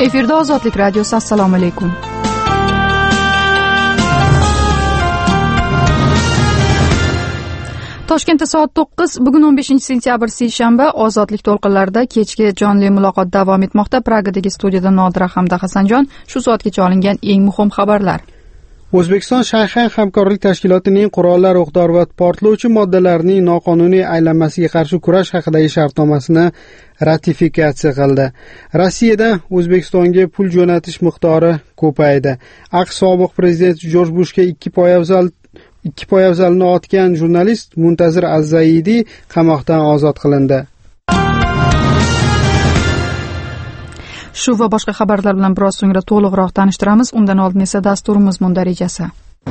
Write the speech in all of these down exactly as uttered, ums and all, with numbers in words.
Efirda Ozodlik radiosi. Assalomu alaykum. Toshkentda soat to'qqiz, bugun o'n beshinchi sentyabr seshanba. Ozodlik to'lqinlarida kechki jonli muloqot davom etmoqda. Pragadagi studiyada Nodira hamda Hasanjon. Shu soatgacha olingan eng muhim xabarlar. O'zbekiston Shanxay hamkorlik tashkilotining qurollar, o'q-dor va portlovchi moddalarning noqonuniy aylanmasiga qarshi kurash haqidagi shartnomasini ratifikatsiya qildi. Rossiyada O'zbekistonga pul jo'natish miqdori ko'paydi. AQSh sobiq prezidenti Jorj Bushga ikki poyabzal ikki poyabzalni otgan jurnalist Muntazir Az-Zaidi qamoqdan ozod qilindi. Shu va boshqa xabarlar bilan biroz so'ngra to'liqroq tanishtiramiz. Undan oldin esa dasturimiz mundarejasi.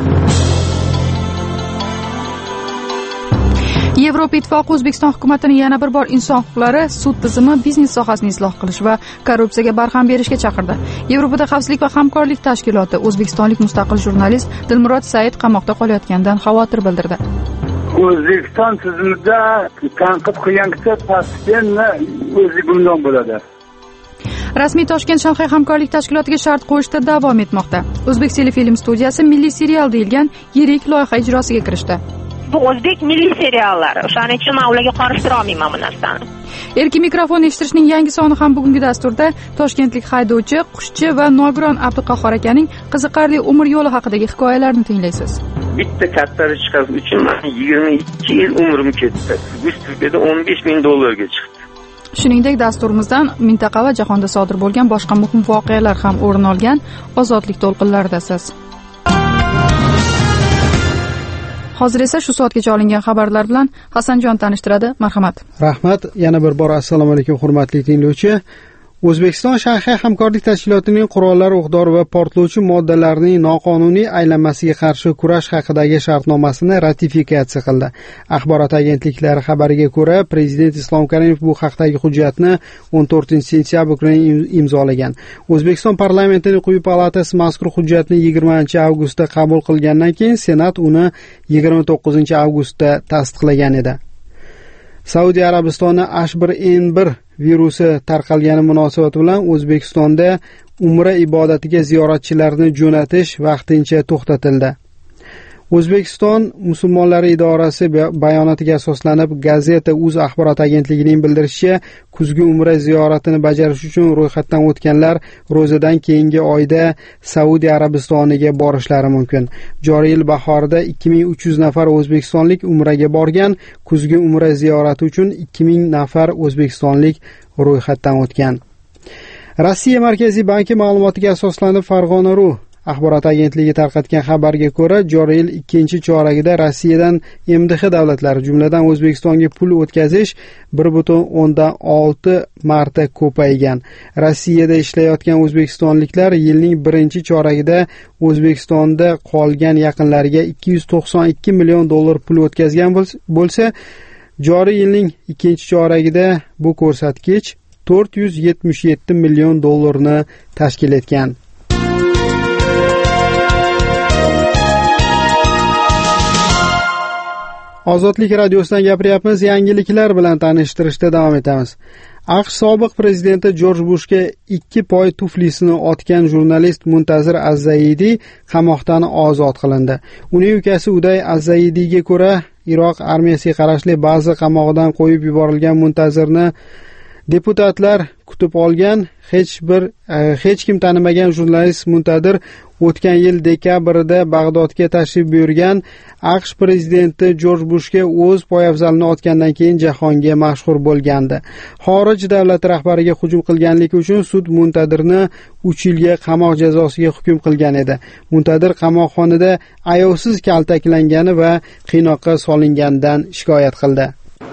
Yevropa Ittifoqi O'zbekiston hukumatini yana bir bor inson huquqlari, sud tizimi, biznes sohasini isloh qilish va korrupsiyaga barham berishga chaqirdi. Yevropada xavfsizlik va hamkorlik tashkiloti o'zbekistonlik mustaqil jurnalist Dilmurod Said qamoqda qolayotganidan xavotir bildirdi. O'zbekiston tizimida tanqid qilgan kishi tasdiqni o'zi bundan bo'ladi. Rasmiy Toshkent Shanxay hamkorlik tashkilotiga shart qo'yishda davom etmoqda. O'zbek telefilm studiyasi milliy serial deyilgan yirik loyiha ijrosiga kirishdi. Bu o'zbek milliy seriallari. O'shaning uchun men ularga qarashtira olmayman bu narsani. Erkin mikrofon eshittirishning yangi soni ham bugungi dasturda Toshkentlik haydovchi, qushchi va nogiron Abduqahhor akaning qiziqarli umr yo'li haqidagi hikoyalarni tinglaysiz. Bitta katta chiqarish uchun yigirma ikki yil umrim ketdi. Biz Turkiyada o'n besh ming dollarga chiqdi. Shuningdek, dasturimizdan mintaqa va jahonda sodir bo'lgan boshqa muhim voqealar ham o'rin olgan. Ozodlik to'lqinlaridasiz. Hozir esa shu soatgacha olingan xabarlar bilan Hasanjon tanishtiradi. Marhamat. Rahmat. Yana bir bor assalomu alaykum hurmatli tinglovchi. O'zbekiston Shanxay hamkorlik tashkilotining qurollar, o'q-dor va portlovchi moddalarning noqonuniy aylanmasiga qarshi kurash haqidagi shartnomasini ratifikatsiya qildi. Axborot agentliklari xabariga ko'ra, prezident Islom Karimov bu haqdagi hujjatni o'n to'rtinchi sentyabr kuni imzolagan. O'zbekiston parlamentining quyi palatasi mazkur hujjatni yigirmanchi avgustda qabul qilgandan keyin Senat uni yigirma to'qqizinchi avgustda tasdiqlagan edi. Saudiya Arabistoni H bir N bir virusi tarqalgani munosabati bilan O'zbekistonda umra ibodatiga ziyoratchilarni jo'natish vaqtincha to'xtatildi. O'zbekiston musulmonlari idorasi bayonotiga asoslanib, Gazeta uz axborot agentligining bildirishicha, kuzgi umra ziyoratini bajarish uchun ro'yxatdan o'tganlar ro'zadan keyingi oyda Saudiya Arabistoniga borishlari mumkin. Joriy yil bahorida ikki ming uch yuz nafar o'zbekistonlik umraga borgan, kuzgi umra ziyorati uchun ikki ming nafar o'zbekistonlik ro'yxatdan o'tgan. Rossiya Markaziy banki ma'lumotiga asoslanib, Farg'ona.ru axborot agentligi tarqatgan xabarga ko'ra, joriy yil ikkinchi choragida Rossiyadan M D H davlatlari, jumladan O'zbekistonga pul o'tkazish bir butun o'ndan olti marta ko'paygan. Rossiyada ishlayotgan o'zbekistonliklar yilning birinchi choragida O'zbekistonda qolgan yaqinlariga ikki yuz to'qson ikki million dollar pul o'tkazgan bo'lsa, joriy yilning ikkinchi choragida bu ko'rsatkich to'rt yuz yetmish yetti million dollarni tashkil etgan. Ozodlik radiosidan gapiryapmiz. Yangiliklar bilan tanishtirishda davom etamiz. AQSh sobiq prezidenti Jorj Bushga ikki poy tuflisini otgan jurnalist Muntazir Az-Zaidi qamoqdan ozod qilindi. Uning ukasi Uday Az-Zaidiga ko'ra, Iroq armiyasiga qarashli ba'zi qamoqdan qo'yib yuborilgan Muntazirni deputatlar kutib olgan. Hech bir hech kim tanimagan jurnalist Muntadir o'tgan yil dekabrda Bag'dodga tashrif buyurgan. AQSh prezidenti Jorj Bushga o'z poyabzalini otgandan keyin jahonga mashhur bo'lgandi. Xorij davlati rahbariga hujum qilganligi uchun sud Muntadirni uch yilga qamoq jazosiga hukm qilgan edi. Muntadir qamoqxonada ayovsiz kaltaklangani va qiynoqqa solinganidan shikoyat qildi.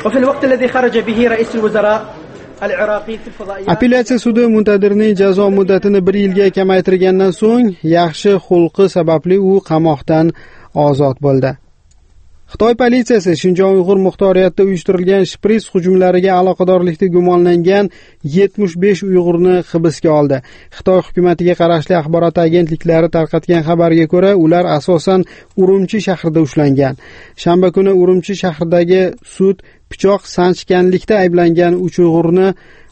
Apellyatsiya sudi Muntadirning jazo muddatini bir yilga kamaytirgandan so'ng yaxshi xulqi sababli u qamoqdan ozod bo'ldi. Xitoy politsiyasi Shinjon Uyg'ur muxtoriyatida uyushtirilgan shpris hujumlariga aloqadorlikda gumonlangan yetmish besh Uyg'urni hibsga oldi. Xitoy hukumatiga qarashli axborot agentliklari tarqatgan xabarga ko'ra, ular asosan Urumchi shahrida ushlangan. Shanba kuni Urumchi shahridagi sud pichoq sanchganlikda ayblangan uch Uyg'urni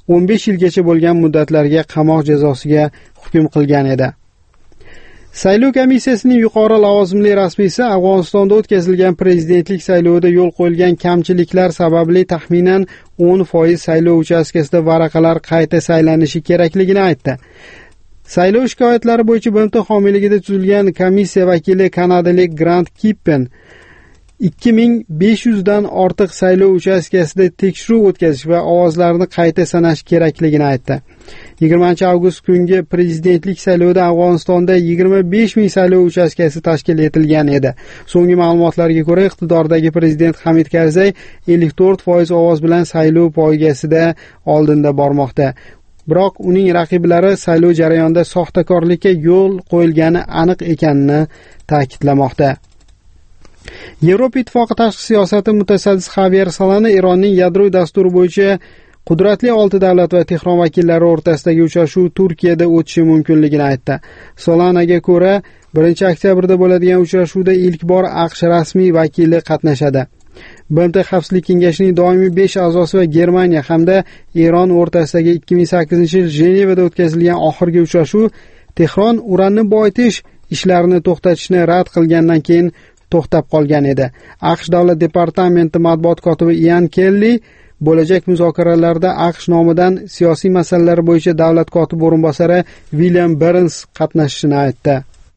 o'n besh yilgacha bo'lgan muddatlarga qamoq jazosiga hukm qilgan edi. Saylov komissiyasining yuqori lavozimli rasmiysi Afg'onistonda o'tkazilgan prezidentlik saylovida yo'l qo'yilgan kamchiliklar sababli taxminan o'n foiz saylov uchastkasida varaqalar qayta saylanishi kerakligini aytdi. Saylov shikoyatlari bo'yicha B M T homiyligida tuzilgan komissiya vakili kanadalik Grant Kippen ikki ming besh yuz dan ortiq saylov uchastkasida tekshiruv o'tkazish va ovozlarni qayta sanash kerakligini aytdi. yigirmanchi avgust kungi prezidentlik saylovida Afg'onistonda yigirma besh ming saylov uchastkasi tashkil etilgan edi. So'nggi ma'lumotlarga ko'ra, iqtidordagi prezident Hamid Karzay ellik to'rt foiz ovoz bilan saylov poygasida oldinda bormoqda. Biroq uning raqiblari saylov jarayonida soxtakorlikka yo'l qo'yilgani aniq ekanini ta'kidlamoqda. Yevropa Ittifoqi tashqi siyosati mutasaddisi Xavier Solana Eronning yadroviy dasturi bo'yicha qudratli olti davlat va Tehron vakillari o'rtasidagi uchrashuv Turkiyada o'tishi mumkinligini aytdi. Solanaga ko'ra, birinchi oktyabrda bo'ladigan uchrashuvda ilk bor AQSh rasmiy vakili qatnashadi. B M T Xavfsizlik kengashining doimiy besh a'zosi va Germaniya hamda Eron o'rtasidagi ikki ming sakkizinchi yil Jenevada o'tkazilgan oxirgi uchrashuv Tehron uranni boyitish ishlarini to'xtatishni rad qilgandan keyin to'xtab qolgan edi. AQSh davlat departamenti matbuot kotibi Ian Kelly bo'lajak muzokaralarda AQSh nomidan siyosiy masalalar bo'yicha davlat kotibi o'rinbosari William Burns qatnashishini aytdi.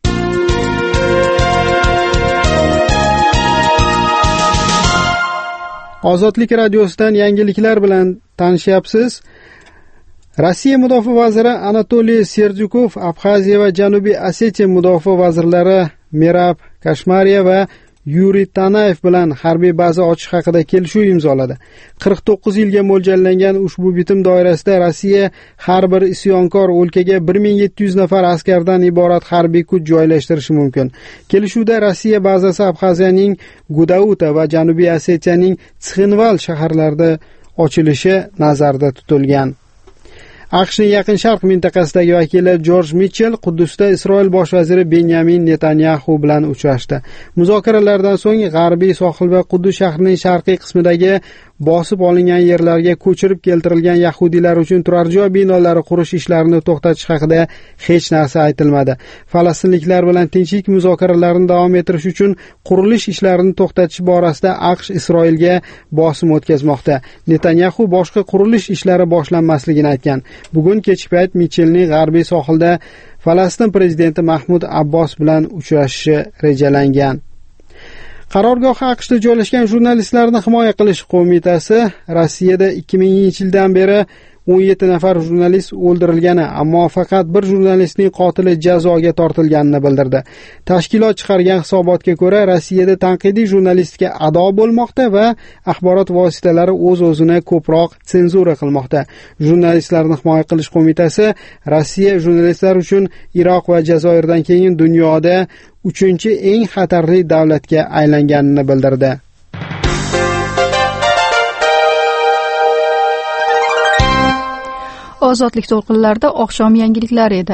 Ozodlik radiosidan yangiliklar bilan tanishyapsiz. Rossiya mudofaa vaziri Anatoliy Serdyukov Abxaziya va Janubiy Osetiya mudofaa vazirlari Merab Kashmariya va Yuriy Tanayev bilan harbiy baza ochish haqida kelishuv imzoladi. qirq to'qqiz yilga mo'ljallangan ushbu bitim doirasida Rossiya har bir isyonkor o'lkaga bir ming yetti yuz nafar askardan iborat harbiy kuch joylashtirishi mumkin. Kelishuvda Rossiya bazasi Abxaziyaning Gudauta va Janubiy Osetiyaning Tsinval shaharlarida ochilishi nazarda tutilgan. AQShning Yaqin Sharq mintaqasidagi vakili Jorj Mitchell Quddusda Isroil bosh vaziri Benyamin Netanyahu bilan uchrashdi. Muzokaralardan so'ng g'arbiy sohil va Quddus shahrining sharqiy qismidagi bosib olingan yerlarga ko'chirib keltirilgan yahudiylar uchun turar joy binolari qurish ishlarini to'xtatish haqida hech narsa aytilmadi. Falastinliklar bilan tinchlik muzokaralarini davom ettirish uchun qurilish ishlarini to'xtatish borasida AQSh Isroilga bosim o'tkazmoqda. Netanyahu boshqa qurilish ishlari boshlanmasligini aytgan. Bugun kechki payt Mitchellning g'arbiy sohilda Falastin prezidenti Mahmud Abbos bilan uchrashishi rejalangan. Qarorgohi AQShda joylashgan jurnalistlarni himoya qilish qo'mitasi Rossiyada ikki minginchi yildan beri o'n yetti nafar jurnalist o'ldirilgani, ammo faqat bir jurnalistning qotili jazoga tortilganini bildirdi. Tashkilot chiqargan hisobotga ko'ra, Rossiyada tanqidiy jurnalistika ado bo'lmoqda va axborot vositalari o'z-o'zini ko'proq senzura qilmoqda. Jurnalistlarni himoya qilish qo'mitasi Rossiya jurnalistlar uchun Iroq va Jazoirdan keyin dunyoda uchinchi eng xatarli davlatga aylanganini bildirdi. Ozodlik to'lqinlarida oqshom yangiliklari edi.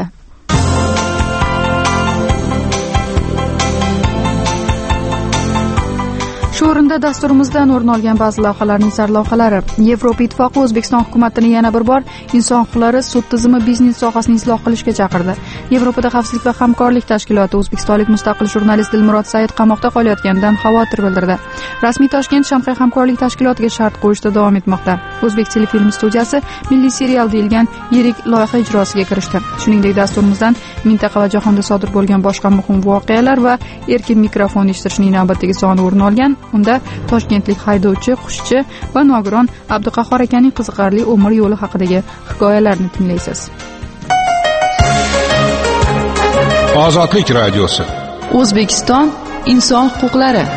Shu o'rinda dasturimizdan o'rin olgan ba'zi lavhalarning sarlavhalari. Yevropa Ittifoqi O'zbekiston hukumatini yana bir bor inson huquqlari sud tizimi biznes sohasini isloh qilishga chaqirdi. Yevropada xavfsizlik va hamkorlik tashkiloti o'zbekistonlik mustaqil jurnalist Dilmurod Said qamoqda qolayotganidan xavotir bildirdi. Rasmiy Toshkent Shanxay hamkorlik tashkilotiga shart qo'yishda davom etmoqda. O'zbek telefilm studiyasi milliy serial deyilgan yirik loyiha ijrosiga kirishdi. Shuningdek, dasturimizdan mintaqa va jahonda sodir bo'lgan boshqa muhim voqealar va erkin mikrofon eshittirishning navbatdagi soni o'rin olgan. Unda toshkentlik haydovchi, qushchi va nogiron Abduqahhor akaning qiziqarli umr yo'li haqidagi hikoyalarni tinglaysiz. Ozodlik radiosi. O'zbekiston inson huquqlari.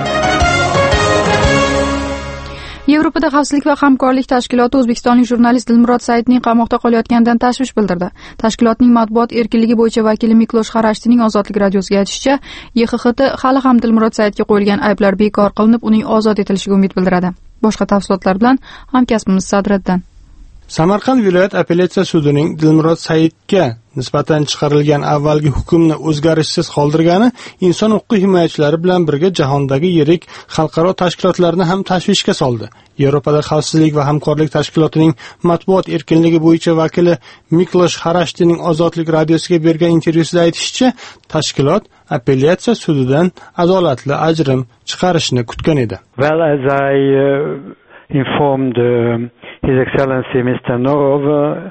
Yevropada xavfsizlik va hamkorlik tashkiloti o'zbekistonlik jurnalist Dilmurod Saidning qamoqda qolayotganidan tashvish bildirdi. Tashkilotning matbuot erkinligi bo'yicha vakili Miklosh Xarashtining Ozodlik radiosiga aytishicha, Y X X T hali ham Dilmurod Saidga qo'yilgan ayblar bekor qilinib, uning ozod etilishiga umid bildiradi. Boshqa tafsilotlar bilan hamkasbimiz Sadriddin. Samarqand viloyat apellyatsiya sudining Dilmurod Saidga nisbatan chiqarilgan avvalgi hukmni o'zgarishsiz qoldirgani inson huquqi himoyachilari bilan birga jahondagi yirik xalqaro tashkilotlarni ham tashvishga soldi. Yevropada xavfsizlik va hamkorlik tashkilotining matbuot erkinligi bo'yicha vakili Miklosh Harashtining Ozodlik radiosiga bergan intervyusida aytishicha, tashkilot apellyatsiya sudidan adolatli ajrim chiqarishni kutgan edi. Well, as I uh, informed uh, His Excellency Mister Norov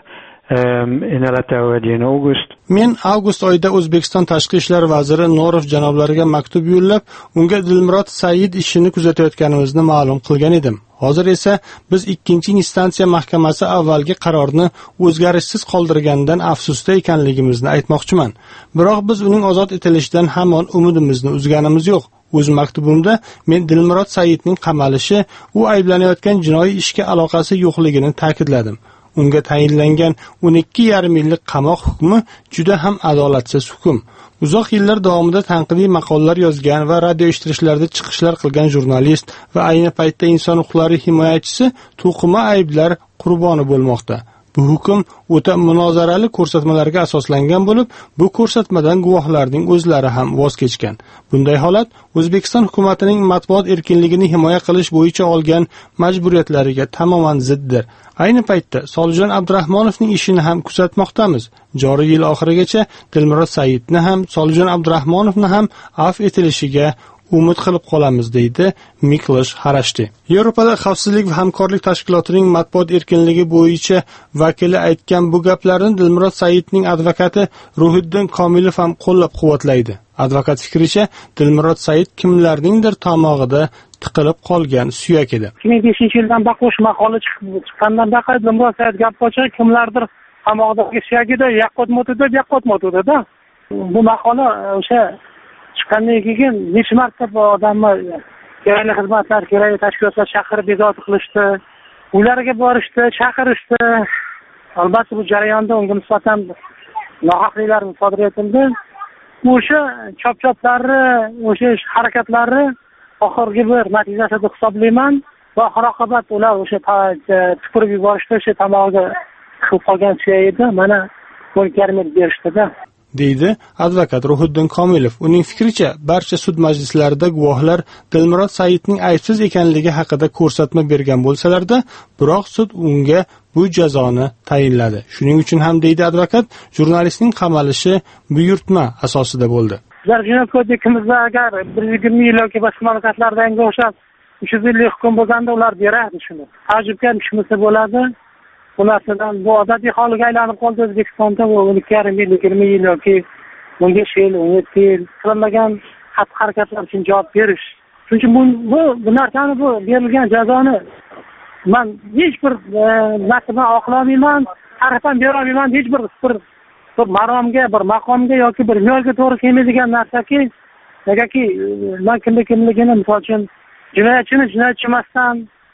um, in a letter already in August. Men avgust oyida O'zbekiston tashqi ishlar vaziri Norov janoblariga maktub yo'llab, unga Dilmurod Said ishini kuzatayotganimizni ma'lum qilgan edim. Hozir esa biz ikkinchi instansiya mahkamasi avvalgi qarorni o'zgarishsiz qoldirgandan afsusda ekanligimizni aytmoqchiman. Biroq biz uning ozod etilishidan hamon umidimizni uzganimiz yo'q. O'z maktubimda men Dilmurod Saidning qamalishi, u ayblanayotgan jinoiy ishga aloqasi yo'qligini ta'kidladim. Unga tayinlangan o'n ikki yarim yillik qamoq hukmi juda ham adolatsiz hukm. Uzoq yillar davomida tanqidiy maqolalar yozgan va radio eshittirishlarda chiqishlar qilgan jurnalist va ayni paytda inson huquqlari himoyachisi to'qima ayblar qurboni bo'lmoqda. Bu hukm o'ta munozarali ko'rsatmalarga asoslangan bo'lib, bu ko'rsatmadan guvohlarning o'zlari ham voz kechgan. Bunday holat O'zbekiston hukumatining matbuot erkinligini himoya qilish bo'yicha olgan majburiyatlariga tamoman ziddir. Ayni paytda Solijon Abdurahmonovning ishini ham kuzatmoqdamiz. Joriy yil oxirigacha Dilmurod Saidni ham, Solijon Abdurahmonovni ham afv etilishiga umid qilib qolamiz, deydi Miklosh Harashti. Yevropada xavfsizlik va hamkorlik tashkilotining matbuot erkinligi bo'yicha vakili aytgan bu gaplarni Dilmurod Saidning advokati Ruhiddin Komilov ham qo'llab-quvvatlaydi. Advokat fikricha, Dilmurod Said kimlarningdir tomog'ida tiqilib qolgan suyak edi. ikki ming beshinchi yildan baqo'sh maqola chiqqandan baqay Dilmurod Said gap qo'cha kimlardir tomog'idagi suyak edi, yaqqotmotida, yaqqotmotida. Bu maqola o'sha chiqqandan keyin necha marta bu odamni kerakli xizmatlar, kerakli tashkilotlar chaqirib bezovta qilishdi, uylariga borishdi, chaqirishdi. Albatta bu jarayonda unga nisbatan nohaqliklar sodir etildi. O'sha chop-choplari, o'sha harakatlari oxirgi bir natijasi deb hisoblayman va oxir-oqibat ular o'sha tupurib yuborishdi, o'sha tomog'iga qilib qolgan suyak edi. Mana o'n ikki yarim yil berishdi-da. deydi advokat Ruhiddin Komilov. Uning fikricha, barcha sud majlislarida guvohlar Dilmurod Saidning aybsiz ekanligi haqida ko'rsatma bergan bo'lsalarda, biroq sud unga bu jazoni tayinladi. Shuning uchun ham, deydi advokat, jurnalistning qamalishi buyurtma asosida bo'ldi. Bizlar jinoyat kodeksimizda agar bir yuz yigirma yil yoki boshqa mamlakatlardagi o'xshab uch yuz yillik hukm bo'lganda ular beradi shuni. Tajribga tushmasa bo'ladi. Bu narsadan bu odatiy holiga aylanib qoldi O'zbekistonda. Bu o'n ikki yarim yil, yigirma yil yoki o'n besh yil, o'n yetti yil qilinmagan xatti-harakatlar uchun javob berish. Chunki bu bu, bu narsani bu berilgan jazoni men hech bir narsadan oqlamayman, tarafdan bera olmayman, hech bir bir bir maromga, bir maqomga yoki bir yo'lga to'g'ri kelmaydigan narsaki, negaki men kimda kimligini, misol uchun jinoyatchini jinoyatchi emasdan,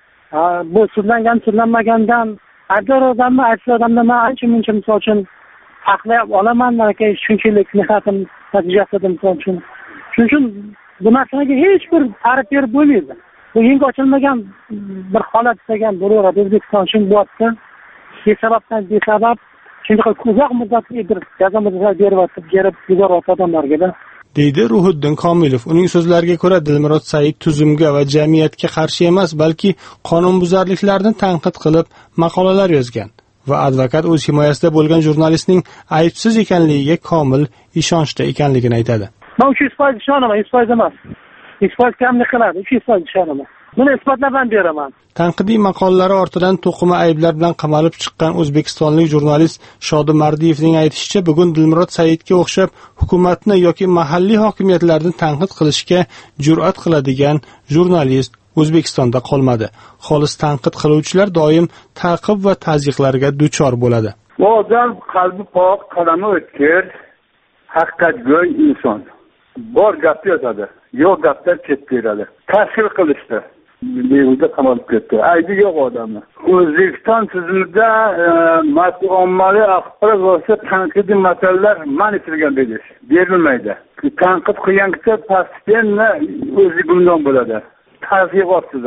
bu sudlangan, sudlanmagandan aybdor odamni, aybsiz odamdan men ancha-muncha misol uchun farqlay olaman, balki shunchalik mehnatim natijasida misol uchun. Shuning uchun bu narsaga hech bir ta'rif berib bo'lmaydi. Bu yangi ochilmagan bir holat degan bo'laveradi O'zbekiston uchun bu vaqtda besababdan besabab shunday uzoq muddatli bir jazo muddati beryapti, berib yuboryapti odamlarga. deydi Ruhiddin Komilov. Uning so'zlariga ko'ra, Dilmurod Said tuzumga va jamiyatga qarshi emas, balki qonunbuzarliklarni tanqid qilib maqolalar yozgan va advokat o'z himoyasida bo'lgan jurnalistning aybsiz ekanligiga komil ishonchda ekanligini aytadi. Men uch yuz foiz ishonaman, yuz foiz emas. yuz foiz kamlik qiladi, uch yuz foiz ishonaman. Buni isbotlab ham beraman. Tanqidiy maqolalari ortidan to'qima ayblar bilan qamalib chiqqan o'zbekistonlik jurnalist Shodi Mardiyevning aytishicha, bugun Dilmurod Saidga o'xshab hukumatni yoki mahalliy hokimiyatlarni tanqid qilishga jur'at qiladigan jurnalist O'zbekistonda qolmadi. Xolis tanqid qiluvchilar doim ta'qib va tazyiqlarga duchor bo'ladi. Bu odam qalbi pok, qalami o'tkir, haqiqatgo'y inson. Bor gap yozadi, yo'q gapdan chetga beradi. Tashkil qilishdi. Behuda qamalib ketdi. Aybi yo'q odamni. O'zbekiston tizimida mas'ul ommaviy axborot va tanqidiy masalalar man etilgan berish berilmaydi. Tanqid qilgan kishi pastdan o'zi gumdon bo'ladi. Tavsiq ostida.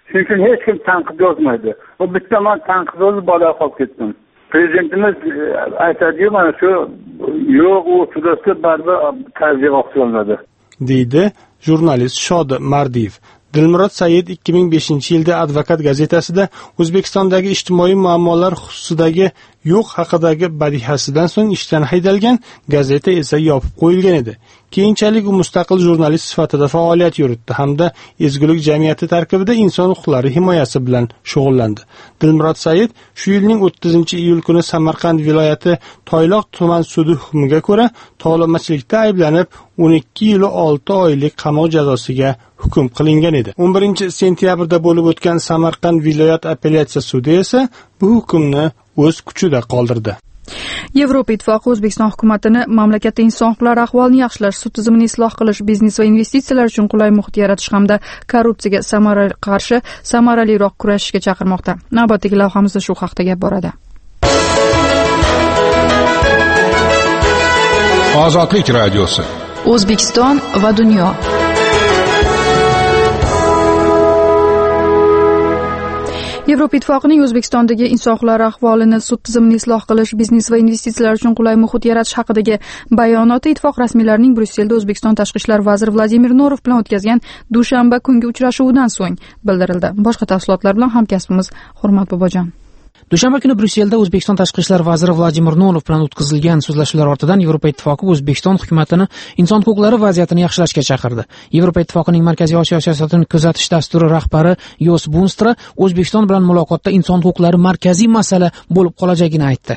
shuning uchun hech kim tanqid yozmaydi. Bu bitta man tanqid yozib bola qolib ketdim. Prezidentimiz aytadi-yu, mana shu yo'q, u sudasi baribir ta'ziya oqsonladi, deydi jurnalist Shodi Mardiyev. Dilmurod Said ikki ming beshinchi yilda Advokat gazetasida O'zbekistondagi ijtimoiy muammolar xususidagi yo'q haqidagi badihasidan so'ng ishdan haydalgan, gazeta esa yopib qo'yilgan edi. Keyinchalik u mustaqil jurnalist sifatida faoliyat yuritdi hamda ezgulik jamiyati tarkibida inson huquqlari himoyasi bilan shug'ullandi. Dilmurod Said shu yilning o'ttizinchi iyul kuni Samarqand viloyati Toyloq tuman sudi hukmiga ko'ra tovlamachilikda ayblanib o'n ikki yil olti oylik qamoq jazosiga hukm qilingan edi. o'n birinchi sentyabrda bo'lib o'tgan Samarqand viloyat apellyatsiya sudi esa bu hukmni o'z kuchida qoldirdi. Yevropa Ittifoqi O'zbekiston hukumatini mamlakatda inson huquqlari ahvolini yaxshilash, sud tizimini isloh qilish, biznes va investitsiyalar uchun qulay muhit yaratish hamda korrupsiyaga samarali qarshi samaraliroq kurashishga chaqirmoqda. Navbatdagi lavhamizda shu haqda gap boradi. Ozodlik radiosi. O'zbekiston va dunyo. Yevropa Ittifoqining O'zbekistondagi inson huquqlari ahvolini, sud tizimini isloh qilish, biznes va investitsiyalar uchun qulay muhit yaratish haqidagi bayonoti ittifoq rasmiylarining Bryusselda O'zbekiston tashqi ishlar vaziri Vladimir Norov bilan o'tkazgan dushanba kungi uchrashuvidan so'ng bildirildi. Boshqa tafsilotlar bilan hamkasbimiz Hurmat Bobojon. Dushanba kuni Bryusselda O'zbekiston tashqi ishlar vaziri Vladimir Norov bilan o'tkazilgan so'zlashuvlar ortidan Yevropa Ittifoqi O'zbekiston hukumatini inson huquqlari vaziyatini yaxshilashga chaqirdi. Yevropa Ittifoqining Markaziy Osiyo siyosatini kuzatish dasturi rahbari Jos Bunstra O'zbekiston bilan muloqotda inson huquqlari markaziy masala bo'lib qolajagini aytdi.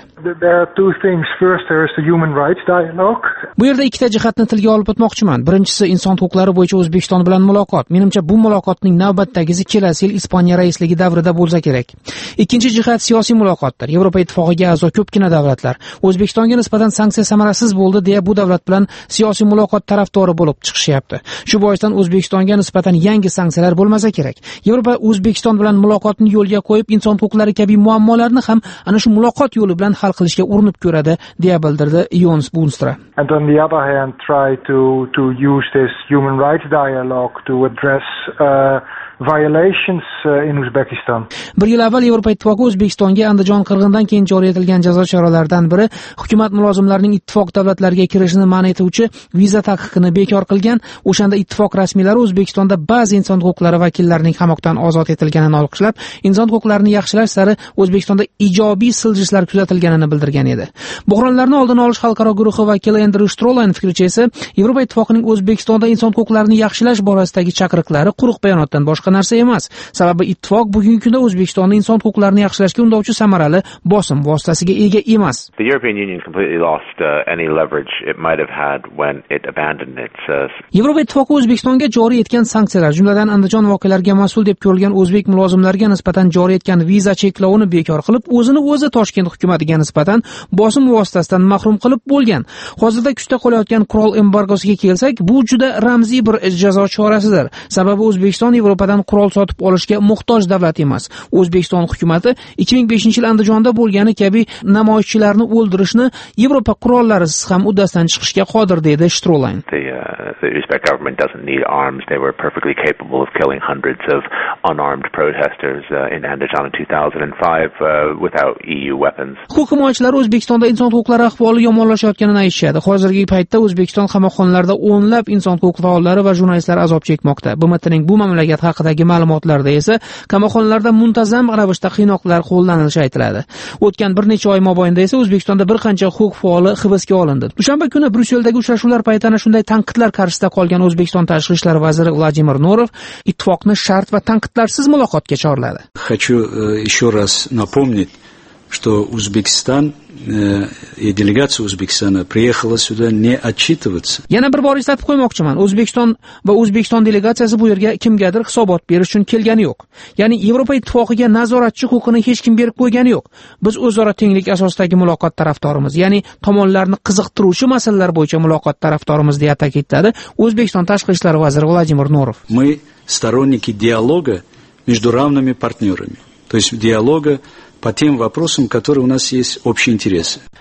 Bu yerda ikkita jihatni tilga olib o'tmoqchiman. Birinchisi inson huquqlari bo'yicha O'zbekiston bilan muloqot. Menimcha bu muloqotning navbatdagisi kelasi yil Ispaniya raisligi davrida bo'lsa kerak. Ikkinchi jihat siyosiy muloqotlar. Yevropa Ittifoqiga a'zo ko'pgina davlatlar O'zbekistonga nisbatan sanksiya samarasiz bo'ldi deya bu davlat bilan siyosiy muloqot tarafdori bo'lib chiqishyapti. Shu boisdan O'zbekistonga nisbatan yangi sanksiyalar bo'lmasa kerak. Yevropa O'zbekiston bilan muloqotni yo'lga qo'yib, inson huquqlari kabi muammolarni ham ana shu muloqot yo'li bilan hal qilishga urinib ko'radi deya bildirdi Jons Bunstra. And on the other hand, try to to use this human rights dialogue to address uh, violations uh, in Uzbekistan. Bir yil avval Yevropa Ittifoqi O'zbekistonga Andijon qirg'indan keyin joriy etilgan jazo choralaridan biri hukumat mulozimlarining ittifoq davlatlariga kirishini man etuvchi viza taqiqini bekor qilgan. O'shanda ittifoq rasmiylari O'zbekistonda ba'zi inson huquqlari vakillarining qamoqdan ozod etilganini olqishlab, inson huquqlarini yaxshilash sari O'zbekistonda ijobiy siljishlar kuzatilganini bildirgan edi. Buhronlarni oldini olish xalqaro guruhi vakili Andrew Strolan fikricha esa Yevropa Ittifoqining O'zbekistonda inson huquqlarini yaxshilash borasidagi chaqiriqlari quruq bayonotdan boshqa narsa emas. Sababi ittifoq bugungi kunda O'zbekistonda inson huquqlarini yaxshilashga undovchi samarali bosim vositasiga ega emas. The European Union completely lost uh, any leverage it might have had when it abandoned its uh... Yevropa Ittifoqi O'zbekistonga joriy etgan sanksiyalar, jumladan Andijon voqealariga mas'ul deb ko'rilgan o'zbek mulozimlariga nisbatan joriy etgan viza cheklovini bekor qilib, o'zini o'zi Toshkent hukumatiga nisbatan bosim vositasidan mahrum qilib bo'lgan. Hozirda kuchda qolayotgan qurol embargosiga kelsak, bu juda ramziy bir jazo chorasidir. Sababi O'zbekiston Yevropadan qurol sotib olishga muhtoj davlat emas. O'zbekiston hukumati ikki ming beshinchi yil Andijonda bo'lgani kabi namoyishchilarni o'ldirishni Yevropa qurollarisiz ham uddasidan chiqishga qodir deydi Strolan. The, uh, the Uzbek government doesn't need arms. They were perfectly capable of killing hundreds of unarmed protesters uh, in Andijan in two thousand five uh, without E U weapons. Huquq himoyachilar O'zbekistonda inson huquqlari ahvoli yomonlashayotganini aytishadi. Hozirgi paytda O'zbekiston qamoqxonalarida o'nlab inson huquq faollari va jurnalistlar azob chekmoqda. B M Tning bu mamlakat haqidagi ma'lumotlarda esa qamoqxonalarda muntazam ravishda qiynoqlar qo'llanilishi aytiladi. O'tgan bir necha oy mobaynida esa O'zbekistonda bir qancha huquq faoli hibsga olindi. Dushanba kuni Bryusseldagi uchrashuvlar paytida shunday tanqidlar qarshisida qolgan O'zbekiston tashqi ishlar vaziri Vladimir Norov ittifoqni shart va tanqidlarsiz muloqotga chorladi. Хочу еще раз напомнить, что Узбекистан и делегация Узбекистана приехала сюда не отчитываться. Yana bir bor eslatib qo'ymoqchiman. O'zbekiston va O'zbekiston delegatsiyasi bu yerga kimgadir hisobot berish uchun kelgani yo'q. Ya'ni Yevropa Ittifoqiga nazoratchi huquqini hech kim berib qo'ygani yo'q. Biz o'zaro tenglik asosidagi muloqot tarafdorimiz, ya'ni tomonlarni qiziqtiruvchi masalalar bo'yicha muloqot tarafdorimiz deya ta'kidladi O'zbekiston tashqi ishlar vaziri Vladimir Norov. Мы сторонники диалога между равными партнерами. То есть диалога по тем вопросам, которые у нас есть общие интересы.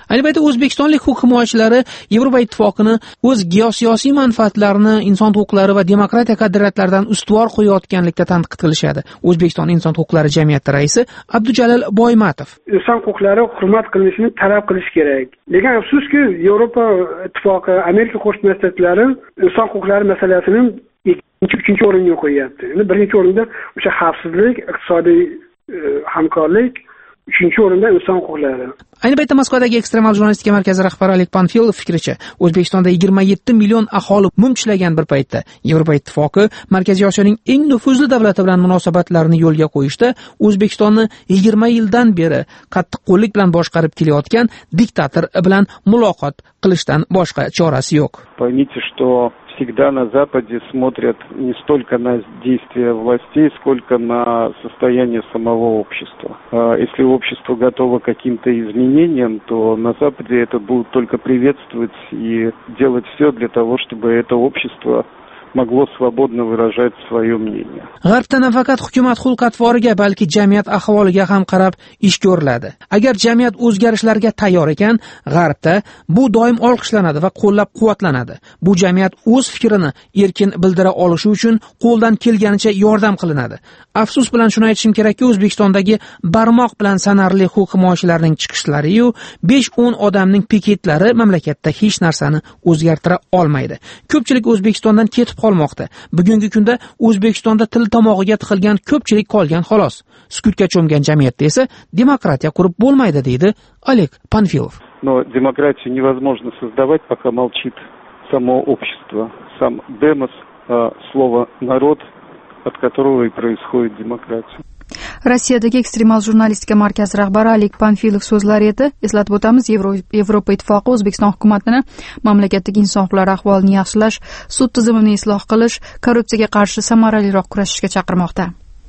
Ayni paytda o'zbekistonlik huquq himoyachilari Yevropa ittifoqini o'z geosiyosiy manfaatlarini inson huquqlari va demokratiya qadriyatlaridan ustuvor qo'yayotganlikda tanqid qilishadi. O'zbekiston inson huquqlari jamiyati raisi Abdujalil Boymatov: inson huquqlari hurmat qilinishini talab qilish kerak. Lekin afsuski, Yevropa ittifoqi, Amerika Qo'shma Shtatlari inson huquqlari masalasini ikkinchi, uchinchi o'ringa qo'yapti. Endi birinchi o'rinda o'sha xavfsizlik, iqtisodiy hamkorlik, uchinchi o'rinda inson huquqlari. Ayni paytda Moskvadagi ekstremal jurnalistika markazi rahbari Oleg Panfilov fikricha, O'zbekistonda yigirma yetti million aholi mumchilagan bir paytda Yevropa ittifoqi Markaziy Osiyoning eng nufuzli davlati bilan munosabatlarni yo'lga qo'yishda O'zbekistonni yigirma yildan beri qattiqqo'llik bilan boshqarib kelayotgan diktator bilan muloqot qilishdan boshqa chorasi yo'q. Поймите, что всегда на Западе смотрят не столько на действия властей, сколько на состояние самого общества. Если общество готово к каким-то изменениям, то на Западе это будут только приветствовать и делать все для того, чтобы это общество могло свободно выражать свое мнение. G'arbda nafaqat hukumat xulq-atvoriga, balki jamiyat ahvoliga ham qarab ish ko'riladi. Agar jamiyat o'zgarishlarga tayyor ekan, G'arbda bu doim olqishlanadi va qo'llab-quvvatlanadi. Bu jamiyat o'z fikrini erkin bildira olishi uchun qo'ldan kelganicha yordam qilinadi. Afsus bilan shuni aytishim kerakki, O'zbekistondagi barmoq bilan sanarli huquq himoyachilarining chiqishlari-yu besh o'n odamning piketlari mamlakatda hech narsani o'zgartira olmaydi. Ko'pchilik O'zbekistondan ketib qolmoqda. Bugungi kunda O'zbekistonda til tomog'iga tiqilgan ko'pchilik qolgan xolos. Sukutga cho'mgan jamiyatda esa demokratiya qurib bo'lmaydi, deydi Oleg Panfilov. Но демократию невозможно создавать, пока молчит само общество, сам демос, слово народ, от которого и происходит демократия. Rossiyadagi ekstremal jurnalistika markazi rahbari Oleg Panfilov so'zlari edi. Eslatib o'tamiz, Yevropa ittifoqi O'zbekiston hukumatini mamlakatdagi inson huquqlari ahvolini yaxshilash, sud tizimini isloh qilish, korrupsiyaga qarshi samaraliroq kurashishga chaqirmoqda.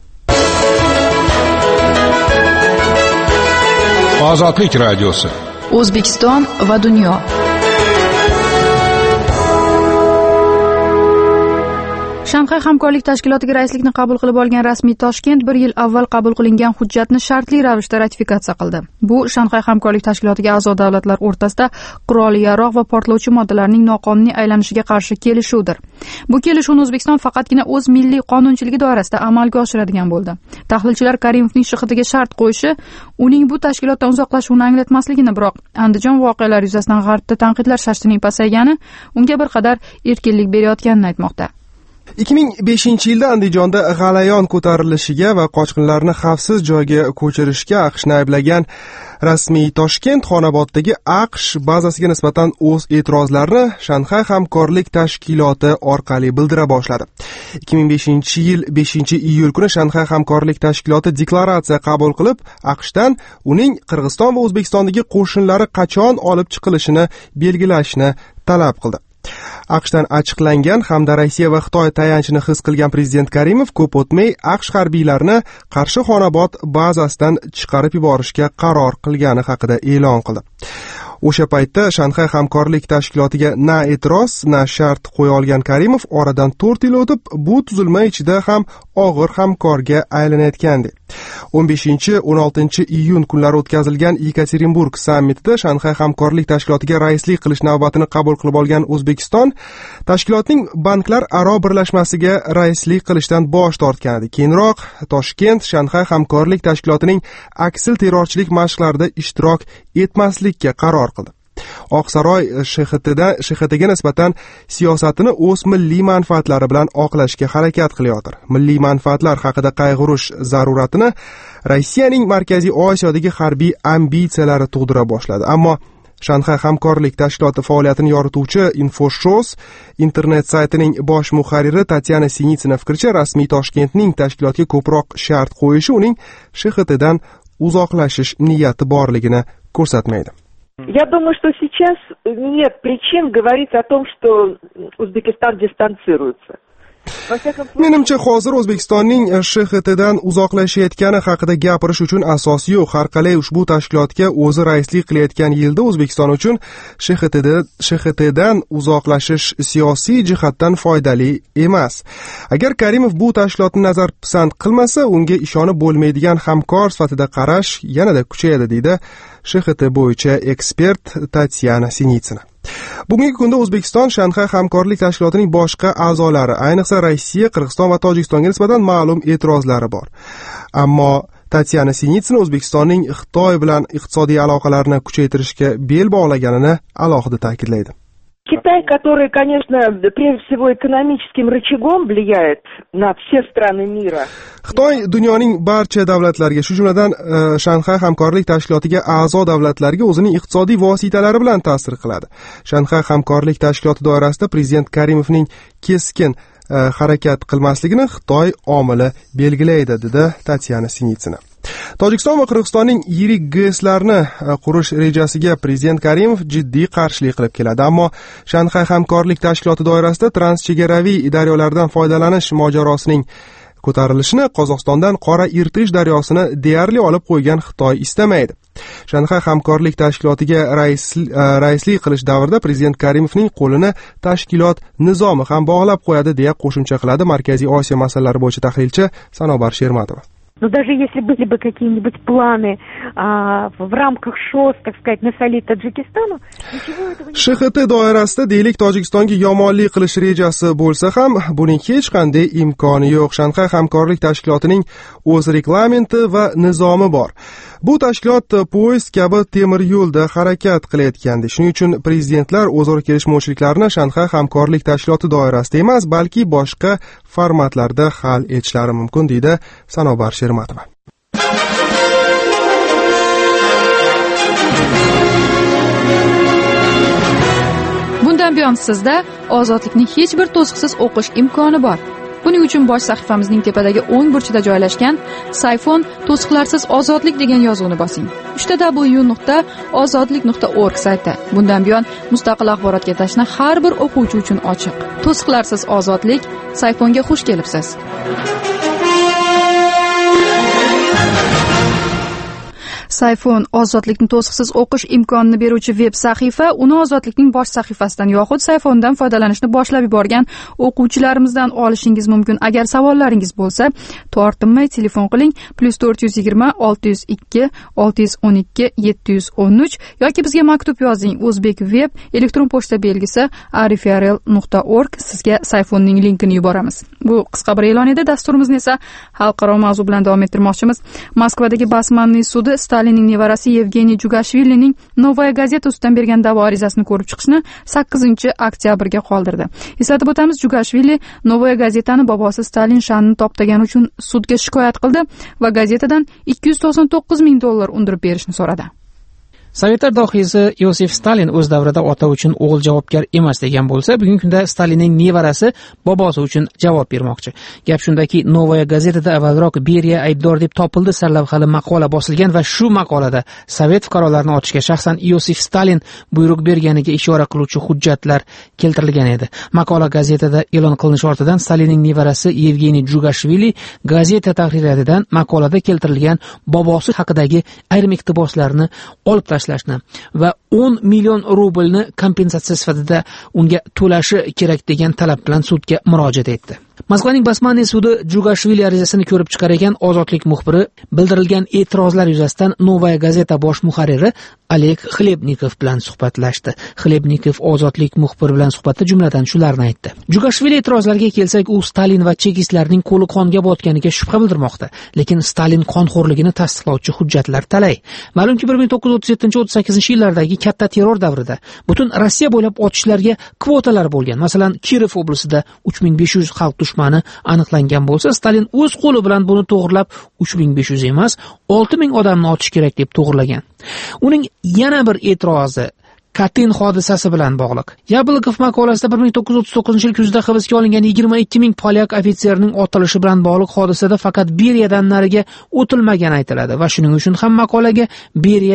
Ozodlik radiosi. O'zbekiston va dunyo. Shanxay hamkorlik tashkilotiga raislikni qabul qilib olgan rasmiy Toshkent bir yil avval qabul qilingan hujjatni shartli ravishda ratifikatsiya qildi. Bu Shanxay hamkorlik tashkilotiga a'zo davlatlar o'rtasida qurolli yarog' va portlovchi moddalarning noqonuniy aylanishiga qarshi kelishuvdir. Bu kelishuvni O'zbekiston faqatgina o'z milliy qonunchiligi doirasida amalga oshiradigan bo'ldi. Tahlilchilar Karimovning shihitiga shart qo'yishi uning bu tashkilotdan uzoqlashuvini anglatmasligini, biroq Andijon voqealari yuzasidan G'arbda tanqidlar shashtining pasaygani unga bir qadar erkinlik berayotganini aytmoqda. ikki ming beshinchi yilda Andijonda g'alayon ko'tarilishiga va qochqinlarni xavfsiz joyga ko'chirishga AQShni ayblagan rasmiy Toshkent Xonoboddagi AQSh bazasiga nisbatan o'z e'tirozlarini Shanxay hamkorlik tashkiloti orqali bildira boshladi. ikki ming beshinchi yil beshinchi iyul kuni Shanxay hamkorlik tashkiloti deklaratsiya qabul qilib, AQShdan uning Qirg'iziston va O'zbekistondagi qo'shinlari qachon olib chiqilishini belgilashni talab qildi. AQShdan ochiqlangan hamda Rossiya va Xitoy tayanchini his qilgan prezident Karimov ko'p o'tmay AQSh harbiylarini Qarshi Xonobod bazasidan chiqarib yuborishga qaror qilgani haqida e'lon qildi. O'sha paytda Shanxay hamkorlik tashkilotiga na e'tiroz, na shart qo'ya olgan Karimov oradan to'rt yil o'tib, bu tuzilma ichida ham og'ir hamkorga aylanayotgandi. o'n beshinchi o'n oltinchi iyun kunlari o'tkazilgan Yekaterinburg sammitida Shanxay hamkorlik tashkilotiga raislik qilish navbatini qabul qilib olgan O'zbekiston tashkilotning banklar aro birlashmasiga raislik qilishdan bosh tortgan edi. Keyinroq Toshkent Shanxay hamkorlik tashkilotining aksil terrorchilik mashqlarida ishtirok etmaslikka qaror qildi. Oqsaroy shihitida shihitiga nisbatan siyosatini o'z milliy manfaatlari bilan oqlashga harakat qilayotir. Milliy manfaatlar haqida qayg'urish zaruratini Rossiyaning Markaziy Osiyodagi harbiy ambitsiyalari tug'dira boshladi. Ammo Shanxay hamkorlik tashkiloti faoliyatini yorituvchi InfoShows internet saytining bosh muharriri Tatyana Sinitsina fikricha, rasmiy Toshkentning tashkilotga ko'proq shart qo'yishi uning shihitidan uzoqlashish niyati borligini ko'rsatmaydi. Я думаю, что сейчас нет причин говорить о том, что Узбекистан дистанцируется. Menimcha hozir O'zbekistonning Sh X Tdan uzoqlashayotgani haqida gapirish uchun asos yo'q. Har qalay ushbu tashkilotga o'zi raislik qilayotgan yilda O'zbekiston uchun Sh X Tdan uzoqlashish siyosiy jihatdan foydali emas. Agar Karimov bu tashkilotni nazar pisand qilmasa, unga ishonib bo'lmaydigan hamkor sifatida qarash yanada kuchayadi, deydi Sh X T bo'yicha ekspert Tatyana Sinitsina. Bugungi kunda O'zbekiston Shanxay hamkorlik tashkilotining boshqa a'zolari, ayniqsa Rossiya, Qirg'iziston va Tojikistonga nisbatan ma'lum e'tirozlari bor. Ammo Tatyana Sinitsina O'zbekistonning Xitoy bilan iqtisodiy aloqalarni kuchaytirishga bel bog'laganini alohida ta'kidlaydi. Китай, который, конечно, прежде всего экономическим рычагом влияет на все страны мира. Xitoy dunyoning barcha davlatlariga, shu jumladan Shanxay hamkorlik tashkilotiga a'zo davlatlarga o'zining iqtisodiy vositalari bilan ta'sir qiladi. Shanxay hamkorlik tashkiloti doirasida prezident Karimovning keskin harakat qilmasligini Xitoy omili belgilaydi, dedi Tatyana Sinitsina. Tojikiston va Qirg'izistonning yirik GESlarni qurish rejasiga prezident Karimov jiddiy qarshilik qilib keladi, ammo Shanxay hamkorlik tashkiloti doirasida transchegaraviy daryolardan foydalanish mojarosining ko'tarilishini Qozog'istondan Qora Irtish daryosini deyarli olib qo'ygan Xitoy istamaydi. Shanxay hamkorlik tashkilotiga rais, raislik qilish davrida prezident Karimovning qo'lini tashkilot nizomi ham bog'lab qo'yadi, deya qo'shimcha qiladi Markaziy Osiyo masalalari bo'yicha tahlilchi Sanobar Shermatova. Но даже если были бы какие-нибудь планы а, в рамках ШОС, так сказать, насолить Таджикистану, ничего этого не... Sh X T doirasida deylik Tojikistonga yomonlik qilish rejasi bo'lsa ham, buning hech qanday imkoni yo'q. Shanxay hamkorlik tashkilotining o'z reglamenti va nizomi bor. Bu tashkilot poyezd kabi temir yo'lda harakat qilayotgandi. Shuning uchun prezidentlar o'zaro kelishmovchiliklarni Shanxay hamkorlik tashkiloti doirasida emas, balki boshqa formatlarda hal etishlari mumkin, deydi Sanobar Shermatova. Bundan buyon sizda ozodlikni hech bir to'siqsiz o'qish imkoni bor. Buning uchun bosh sahifamizning tepadagi o'ng burchida joylashgan Sayfon to'siqlarsiz ozodlik degan yozuvni bosing. uchta w nuqta ozodlik nuqta org sayti. Bundan buyon mustaqil axborotga tashna har bir o'quvchi uchun ochiq. To'siqlarsiz ozodlik, Sayfonga xush kelibsiz. Sayfon ozodlikni to'siqsiz o'qish imkonini beruvchi veb sahifa. Uni ozodlikning bosh sahifasidan yoxud Sayfondan foydalanishni boshlab yuborgan o'quvchilarimizdan olishingiz mumkin. Agar savollaringiz bo'lsa, tortinmay telefon qiling plus to'rt yuz yigirma olti yuz ikki olti yuz o'n ikki yetti yuz o'n uch yoki bizga maktub yozing. O'zbek web elektron pochta belgisi arifrl nuqta org. Sizga Sayfonning linkini yuboramiz. Bu qisqa bir e'lon edi. Dasturimizni esa xalqaro mavzu bilan davom ettirmoqchimiz. Moskvadagi Basmanniy sudi Stalinning nevarasi Yevgeniy Jugashvilining Novaya gazeta ustidan bergan da'vo arizasini ko'rib chiqishni sakkizinchi oktyabrga qoldirdi. Eslatib o'tamiz, Jugashvili Novaya gazetani bobosi Stalin sha'nini toptagani uchun sudga shikoyat qildi va gazetadan ikki yuz to'qson to'qqiz ming dollar undirib berishni so'radi. Sovetlar dohiysi Yosif Stalin o'z davrida ota uchun o'g'il javobgar emas degan bo'lsa, bugungi kunda Stalinning nevarasi bobosi uchun javob bermoqchi. Gap shundaki, Novaya gazetada avvalroq Beriya aybdor deb topildi sarlavhali maqola bosilgan va shu maqolada sovet fuqarolarini otishga shaxsan Yosif Stalin buyruq berganiga ishora qiluvchi hujjatlar keltirilgan edi. Maqola gazetada e'lon qilinish ortidan Stalinning nevarasi Yevgeniy Jugashvili gazeta tahririyatidan maqolada keltirilgan bobosi haqidagi ayrim iqtiboslarni olib tashladi va o'n million rublni kompensatsiya sifatida unga to'lashi kerak degan talab bilan sudga murojaat etdi. Moskvaning Basmanniy sudi Jugashvili arizasini ko'rib chiqar ekan, ozodlik muxbiri bildirilgan e'tirozlar yuzasidan Novaya gazeta bosh muharriri Oleg Xlebnikov bilan suhbatlashdi. Xlebnikov ozodlik muxbiri bilan suhbatda jumladan shularni aytdi. Jugashvili e'tirozlarga kelsak, u Stalin va chekistlarning qo'li qonga botganiga shubha bildirmoqda, lekin Stalin qonxo'rligini tasdiqlovchi hujjatlar talay. Ma'lumki, bir ming to'qqiz yuz o'ttiz yettinchi o'ttiz sakkizinchi yillardagi katta terror davrida butun Rossiya bo'ylab otishlarga kvotalar bo'lgan. Masalan, Kirov oblastida uch ming besh yuz xalq dushmani aniqlangan bo'lsa, Stalin o'z qo'li bilan buni to'g'rilab uch ming besh yuz emas, olti ming odamni otish kerak deb to'g'rilagan. Uning yana bir e'tirozi Katin hodisasi bilan bog'liq. Yablokov maqolasida bir ming to'qqiz yuz o'ttiz to'qqizinchi yil kuzida hibsga olingan yigirma ikki ming polyak ofitserning otilishi bilan bog'liq hodisada faqat Beriyadan nariga o'tilmagan aytiladi va shuning uchun ham maqolaga Beriya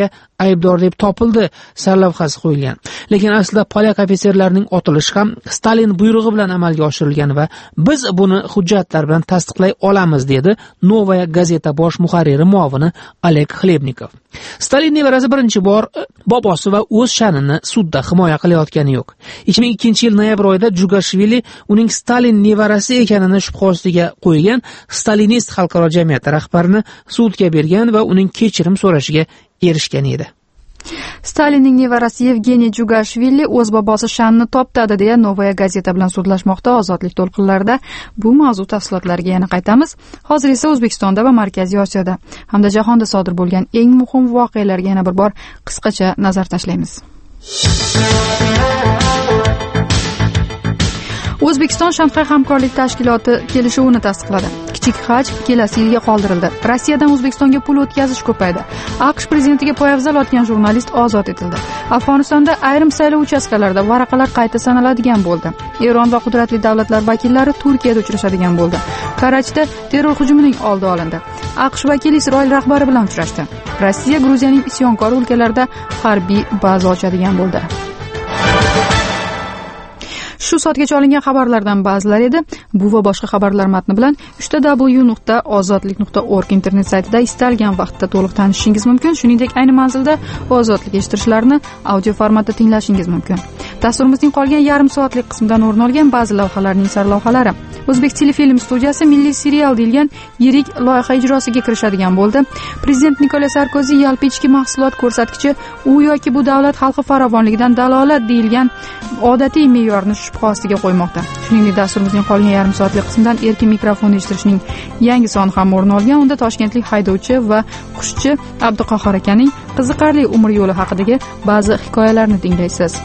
aybdor deb topildi sarlavhasi qo'yilgan. Lekin aslida polyak ofitserlarining otilishi ham Stalin buyrug'i bilan amalga oshirilgan va biz buni hujjatlar bilan tasdiqlay olamiz, dedi Novaya gazeta bosh muharriri muavini Oleg Xlebnikov. Stalin nevarasi birinchi bor bobosi va o'z sha'nini sudda himoya qilayotgani yo'q. ikki ming ikkinchi yil noyabr oyida Jugashvili uning Stalin nevarasi ekanini shubha ostiga qo'ygan stalinist xalqaro jamiyati rahbarini sudga bergan va uning kechirim so'rashiga erishgan edi. Stalinning nevarasi Yevgeniy Jugashvili o'z bobosi sha'nini toptadi deya Novaya gazeta bilan sudlashmoqda. Ozodlik to'lqinlarida bu mavzu tafsilotlariga yana qaytamiz. Hozir esa O'zbekistonda va Markaziy Osiyoda hamda jahonda sodir bo'lgan eng muhim voqealarga yana bir bor qisqacha nazar tashlaymiz. O'zbekiston Shanxay hamkorlik tashkiloti kelishuvini tasdiqladi. Kichik haj kelasi yilga qoldirildi. Rossiyadan O'zbekistonga pul o'tkazish ko'paydi. AQSh prezidentiga poyabzal otgan jurnalist ozod etildi. Afg'onistonda ayrim saylov uchastkalarida varaqalar qayta sanaladigan bo'ldi. Eron va qudratli davlatlar vakillari Turkiyada uchrashadigan bo'ldi. Karachida terror hujumining oldi olindi. AQSh vakili Isroil rahbari bilan uchrashdi. Rossiya Gruziyaning isyonkor o'lkalarida harbiy baza ochadigan bo'ldi. Shu soatgacha olingan xabarlardan ba'zilar edi. Bu va boshqa xabarlar matni bilan uch w nuqta ozodlik nuqta org internet saytida istalgan vaqtda to'liq tanishishingiz mumkin. Shuningdek, ayni manzilda ozodlik eshittirishlarini audio formatda tinglashingiz mumkin. Dasturimizning qolgan yarim soatlik qismidan o'rin olgan ba'zi lavhalarning sarlavhalari. O'zbek telefilm studiyasi milliy serial deyilgan yirik loyiha ijrosiga kirishadigan bo'ldi. Prezident Nikola Sarkozi yalpi ichki mahsulot ko'rsatkichi u yoki bu davlat xalqi farovonligidan dalolat deyilgan odatiy me'yorni shubha ostiga qo'ymoqda. Shuningdek, dasturimizning qolgan yarim soatlik qismidan erkin mikrofon eshittirishning yangi soni ham o'rin olgan. Unda toshkentlik haydovchi va qushchi Abduqahhor akaning qiziqarli umr yo'li haqidagi ba'zi hikoyalarni tinglaysiz.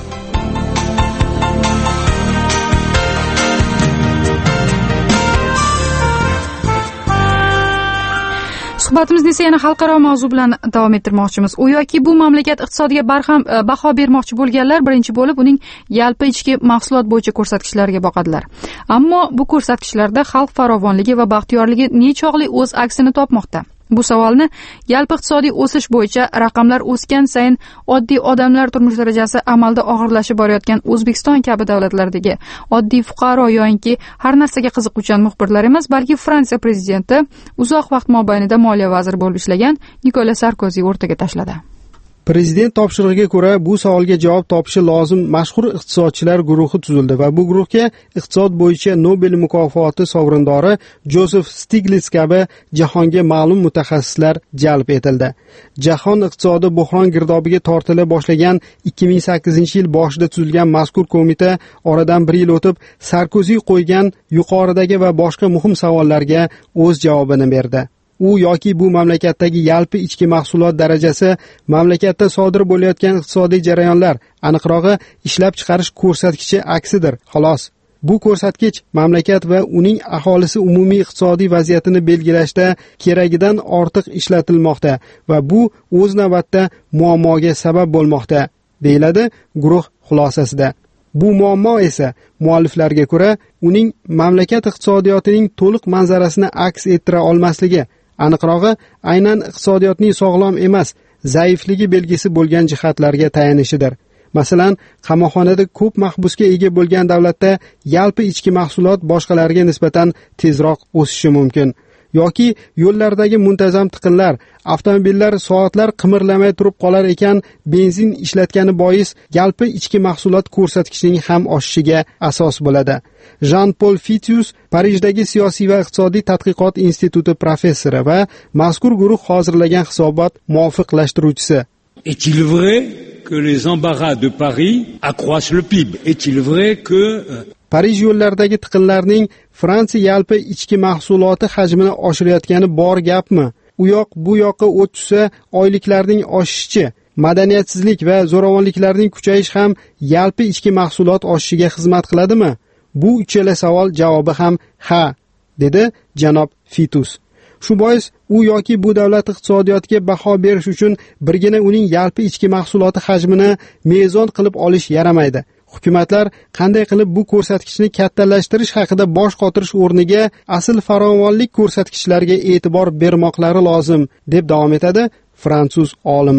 Suhbatimizni esa yana xalqaro mavzu bilan davom ettirmoqchimiz. U yoki bu mamlakat iqtisodiga barham baho bermoqchi bo'lganlar birinchi bo'lib uning yalpi ichki mahsulot bo'yicha ko'rsatkichlariga boqadilar. Ammo bu ko'rsatkichlarda xalq farovonligi va baxtiyorligi nechog'li o'z aksini topmoqda? Bu savolni yalpi iqtisodiy o'sish bo'yicha raqamlar o'sgan sayin oddiy odamlar turmush darajasi amalda og'irlashib borayotgan O'zbekiston kabi davlatlardagi oddiy fuqaro yoki har narsaga qiziquvchan muxbirlar emas, balki Fransiya prezidenti uzoq vaqt mobaynida moliya vaziri bo'lib ishlagan Nikola Sarkozi o'rtaga tashladi. Prezident topshirig'iga ko'ra bu savolga javob topishi lozim mashhur iqtisodchilar guruhi tuzildi va bu guruhga iqtisod bo'yicha Nobel mukofoti sovrindori Josef Stiglitz kabi jahonga ma'lum mutaxassislar jalb etildi. Jahon iqtisodi buhron girdobiga tortila boshlagan ikki ming sakkizinchi yil boshida tuzilgan mazkur qo'mita oradan bir yil o'tib Sarkozi qo'ygan yuqoridagi va boshqa muhim savollarga o'z javobini berdi. U yoki bu mamlakatdagi yalpi ichki mahsulot darajasi mamlakatda sodir bo'layotgan iqtisodiy jarayonlar, aniqrog'i ishlab chiqarish ko'rsatkichi aksidir, xolos. Bu ko'rsatkich mamlakat va uning aholisi umumiy iqtisodiy vaziyatini belgilashda keragidan ortiq ishlatilmoqda va bu o'z navbatda muammoga sabab bo'lmoqda, deyiladi guruh xulosasida. Bu muammo esa mualliflarga ko'ra uning mamlakat iqtisodiyotining to'liq manzarasini aks ettira olmasligi, aniqrog'i aynan iqtisodiyotning sog'lom emas, zaifligi belgisi bo'lgan jihatlarga tayanishidir. Masalan, qamoqxonada ko'p mahbusga ega bo'lgan davlatda yalpi ichki mahsulot boshqalarga nisbatan tezroq o'sishi mumkin. Yoki yo'llardagi muntazam tiqinlar, avtomobillar soatlar qimirlamay turib qolar ekan, benzin ishlatgani bois yalpi ichki mahsulot ko'rsatkichining ham oshishiga asos bo'ladi. Jean-Paul Fitius, Parijdagi siyosiy va iqtisodiy tadqiqot instituti professori va mazkur guruh hozirlagan hisobot muvofiqlashtiruvchisi. Est-il vrai que les embarras de Paris accroissent le P I B? Est-il vrai que Parij yo'llaridagi tiqinlarning Fransiya yalpi ichki mahsuloti hajmini oshirayotgani bor gapmi? U yoq bu yoqqa o't tushsa, oyliklarning oshishi, madaniyatsizlik va zo'ravonliklarning kuchayishi ham yalpi ichki mahsulot oshishiga xizmat qiladimi? Bu uchala savol javobi ham ha, dedi janob Fitus. Shu bois u yoki bu davlat iqtisodiyotiga baho berish uchun birgina uning yalpi ichki mahsuloti hajmini mezon qilib olish yaramaydi. Hukumatlar qanday qilib bu ko'rsatkichni kattalashtirish haqida bosh qotirish o'rniga asl farovonlik ko'rsatkichlariga e'tibor bermoqlari lozim, deb davom etadi fransuz olimi.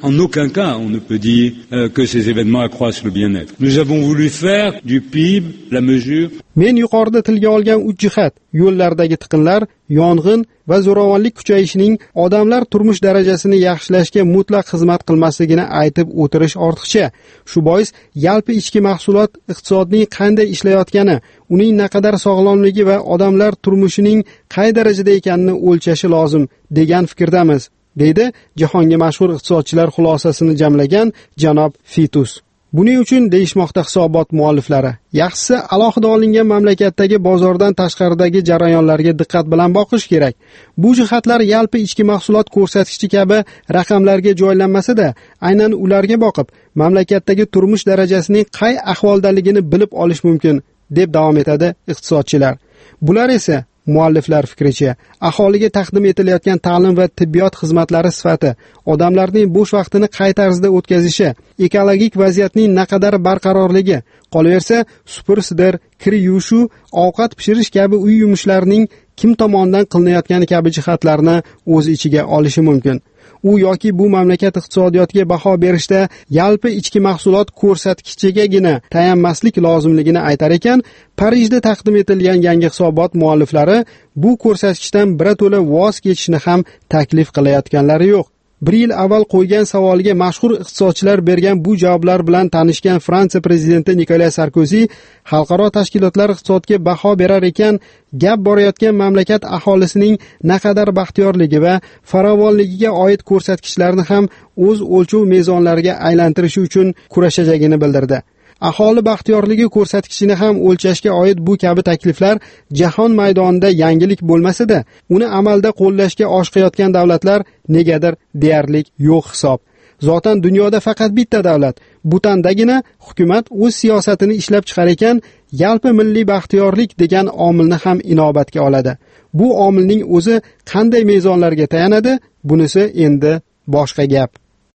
En aucun cas, on ne peut dire euh, que ces événements accroissent le bien-être. Nous avons voulu faire du P I B la mesure. Men yuqorida tilga olgan uch jihat: yo'llardagi tiqinlar, yong'in va zo'ravonlik kuchayishining odamlar turmush darajasini yaxshilashga mutlaq xizmat qilmasligini aytib o'tirish ortiqcha. Shu bois yalpi ichki mahsulot iqtisodning qanday ishlayotgani, uning naqadar sog'lomligi va odamlar turmushining qay darajada ekanini o'lchashi lozim degan fikrdamiz, deydi jahonga mashhur iqtisodchilar xulosasini jamlagan janob Fitus. Buning uchun deyishmoqda hisobot mualliflari, yaxshisi alohida olingan mamlakatdagi bozordan tashqaridagi jarayonlarga diqqat bilan boqish kerak. Bu jihatlar yalpi ichki mahsulot ko'rsatkichi kabi raqamlarga joylanmasa-da, aynan ularga boqib, mamlakatdagi turmush darajasining qay ahvoldaligini bilib olish mumkin, deb davom etadi iqtisodchilar. Bular esa mualliflar fikricha, aholiga taqdim etilayotgan ta'lim va tibbiyot xizmatlari sifati, odamlarning bo'sh vaqtini qay tarzda o'tkazishi, ekologik vaziyatning naqadar barqarorligi, qolaversa supur-sidir, kir yuvishu, ovqat pishirish kabi uy yumushlarining kim tomonidan qilinayotgani kabi jihatlarni o'z ichiga olishi mumkin. U yoki bu mamlakat iqtisodiyotiga baho berishda yalpi ichki mahsulot ko'rsatkichigagina tayanmaslik lozimligini aytar ekan, Parijda taqdim etilgan yangi hisobot mualliflari bu ko'rsatkichdan birato'la voz kechishni ham taklif qilayotganlari yo'q. Bir yil avval qo'ygan savoliga mashhur iqtisodchilar bergan bu javoblar bilan tanishgan Fransiya prezidenti Nikolas Sarkozy xalqaro tashkilotlar iqtisodga baho berar ekan, gap borayotgan mamlakat aholisining naqadar baxtiyorligi va farovonligiga oid ko'rsatkichlarni ham o'z o'lchov mezonlariga aylantirishi uchun kurashajagini bildirdi. Aholi baxtiyorligi ko'rsatkichini ham o'lchashga oid bu kabi takliflar jahon maydonida yangilik bo'lmasa-da, uni amalda qo'llashga oshiqayotgan davlatlar negadir deyarli yo'q hisob. Zotan dunyoda faqat bitta davlat, Butandagina hukumat o'z siyosatini ishlab chiqar ekan, yalpi milliy baxtiyorlik degan omilni ham inobatga oladi. Bu omilning o'zi qanday mezonlarga tayanadi? Bunisi endi boshqa gap.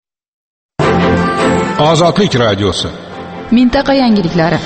Ozodlik radiosi. Mintaqa yangiliklari.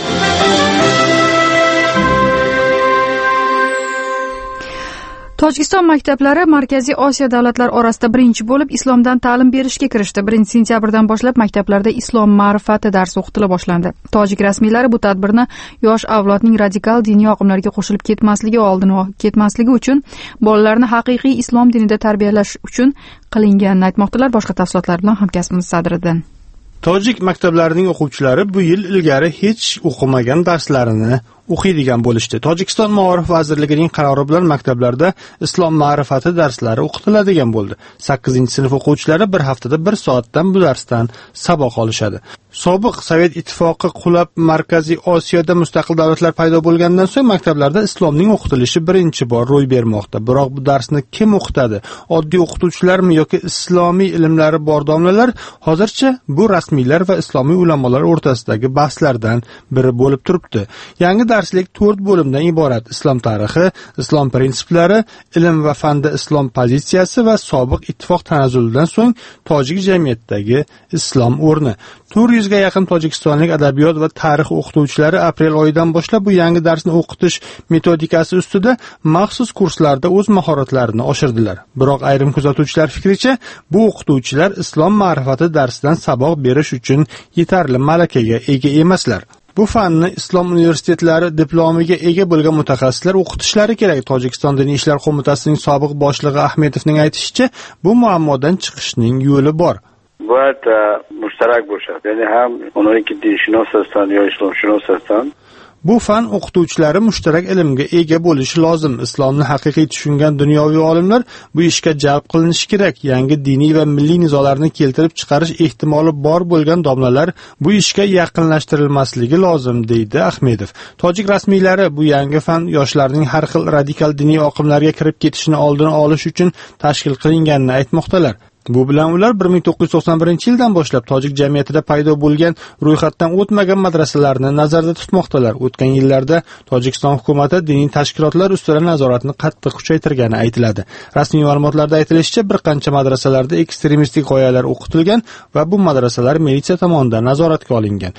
Tojikiston maktablari Markaziy Osiyo davlatlari orasida birinchi bo'lib islomdan ta'lim berishga kirishdi. birinchi sentyabrdan boshlab maktablarda islom ma'rifati darsi o'qitila boshlandi. Tojik rasmiylari bu tadbirni yosh avlodning radikal diniy oqimlarga qo'shilib ketmasligi oldini ketmasligi uchun bolalarni haqiqiy islom dinida tarbiyalash uchun qilinganini aytmoqdalar. Boshqa tafsilotlar bilan hamkasbimiz Sadriddin. Tojik maktablarining o'quvchilari bu yil ilgari hech o'qimagan darslarini o'qiydigan bo'lishdi. Tojikiston Ma'rifat vazirligining qarori bilan maktablarda islom ma'rifati darslari o'qitiladigan bo'ldi. sakkizinchi sinf o'quvchilari bir haftada bir soatdan bu darsdan saboq olishadi. Sobiq Sovet ittifoqi qulab Markaziy Osiyoda mustaqil davlatlar paydo bo'lgandan so'ng maktablarda islomning o'qitilishi birinchi bor ro'y bermoqda. Biroq bu darsni kim o'qitadi? Oddiy o'qituvchilarmi yoki islomiy ilmlari bor domlalar? Hozircha bu rasmiylar va islomiy ulamolar o'rtasidagi bahslardan biri bo'lib turibdi. Yangi darslik to'rt bo'limdan iborat: islom tarixi, islom prinsiplari, ilm va fanda islom pozitsiyasi va sobiq ittifoq tanazzulidan so'ng tojik jamiyatidagi islom o'rni. to'rt yuzga yaqin tojikistonlik adabiyot va tarix o'qituvchilari aprel oyidan boshlab bu yangi darsni o'qitish metodikasi ustida maxsus kurslarda o'z mahoratlarini oshirdilar. Biroq ayrim kuzatuvchilar fikricha, bu o'qituvchilar islom ma'rifati darsidan saboq berish uchun yetarli malakaga ega emaslar. Bu fanni islom universitetlari diplomiga ega bo'lgan mutaxassislar o'qitishlari kerak. Tojikiston Diniy ishlar qo'mitasining sobiq boshlig'i Ahmedovning aytishicha, bu muammodan chiqishning yo'li bor. باید مشترک باشد، یعنی هم اونایی که دینشناس هستن یا اسلامشناس هستن Bu fan o'qituvchilari mushtarak ilmga ega bo'lishi lozim. Islomni haqiqiy tushungan dunyoviy olimlar bu ishga jalb qilinishi kerak. Yangi diniy va milliy nizolarni keltirib chiqarish ehtimoli bor bo'lgan domlalar bu ishga yaqinlashtirilmasligi lozim, deydi Ahmedov. Tojik rasmiylari bu yangi fan yoshlarning har xil radikal diniy oqimlarga kirib ketishini oldini olish uchun tashkil qilinganini aytmoqdalar. Bu bilan ular bir ming to'qqiz yuz to'qson birinchi yildan boshlab tojik jamiyatida paydo bo'lgan ro'yxatdan o'tmagan madrasalarni nazarda tutmoqdalar. O'tgan yillarda Tojikiston hukumati diniy tashkilotlar ustidan nazoratni qattiq kuchaytirgani aytiladi. Rasmiy ma'lumotlarda aytilishicha, bir qancha madrasalarda ekstremistik g'oyalar o'qitilgan va bu madrasalar militsiya tomonidan nazoratga olingan.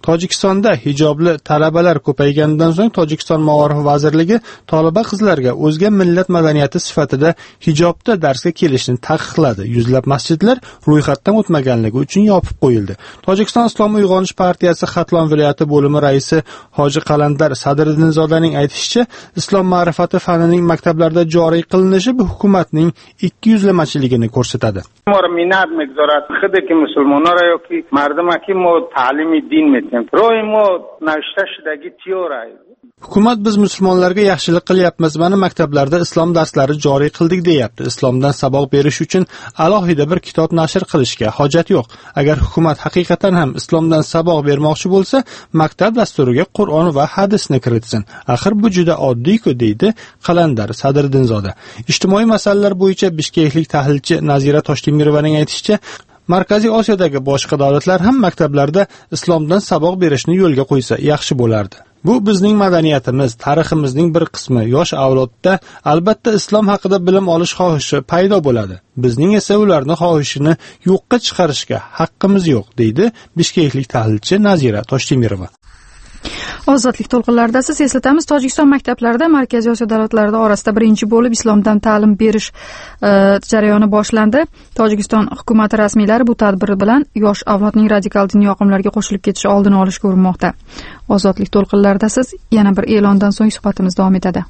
Tojikistonda hijobli talabalar ko'payganidan so'ng Tojikiston Maorif vazirligi toliba qizlarga o'zga millat madaniyati sifatida hijobda darsga kelishni taqiqladi. Yuzlab masjidlar ro'yxatdan o'tmaganligi uchun yopib qo'yildi. Tojikiston Islom uyg'onish partiyasi Xatlon viloyati bo'limi raisi Hoji Qalandar Sadriddinzodaning aytishicha, islom ma'rifati fanining maktablarda joriy qilinishi bu hukumatning ikki yuzlamachiligini ko'rsatadi. ما را مینت میگذارد خود که مسلمان ها را یا که مردم که ما تعلیم دین میتیم روی ما نوشته شدگی تیوره. Hukumat biz musulmonlarga yaxshilik qilyapmiz, mana maktablarda islom darslari joriy qildik deyapti. Islomdan saboq berish uchun alohida bir kitob nashr qilishga hojat yo'q. Agar hukumat haqiqatan ham islomdan saboq bermoqchi bo'lsa, maktab dasturiga Qur'on va hadisni kiritsin. Axir bu juda oddiy-ku, deydi Qalandar Sadriddinzoda. Ijtimoiy masalalar bo'yicha bishkeklik tahlilchi Nazira Toshtemirovaning aytishicha, Markaziy Osiyodagi boshqa davlatlar ham maktablarda islomdan saboq berishni yo'lga qo'ysa yaxshi bo'lardi. Bu bizning madaniyatimiz, tariximizning bir qismi. Yosh avlodda albatta islom haqida bilim olish xohishi paydo bo'ladi. Bizning esa ularni xohishini yo'qqa chiqarishga haqqimiz yo'q, deydi bishkeklik tahlilchi Nazira Toshtemirova. Ozodlik to'lqinlarida siz eslatamiz, Tojikiston maktablarida Markaziy Osiyo davlatlari orasida birinchi bo'lib islomdan ta'lim berish e, jarayoni boshlandi. Tojikiston hukumati rasmiylari bu tadbir bilan yosh avlodning radikal diniy oqimlarga qo'shilib ketishi oldini olishga urinmoqda. Ozodlik to'lqinlarida siz yana bir e'londan so'ng suhbatimiz davom etadi.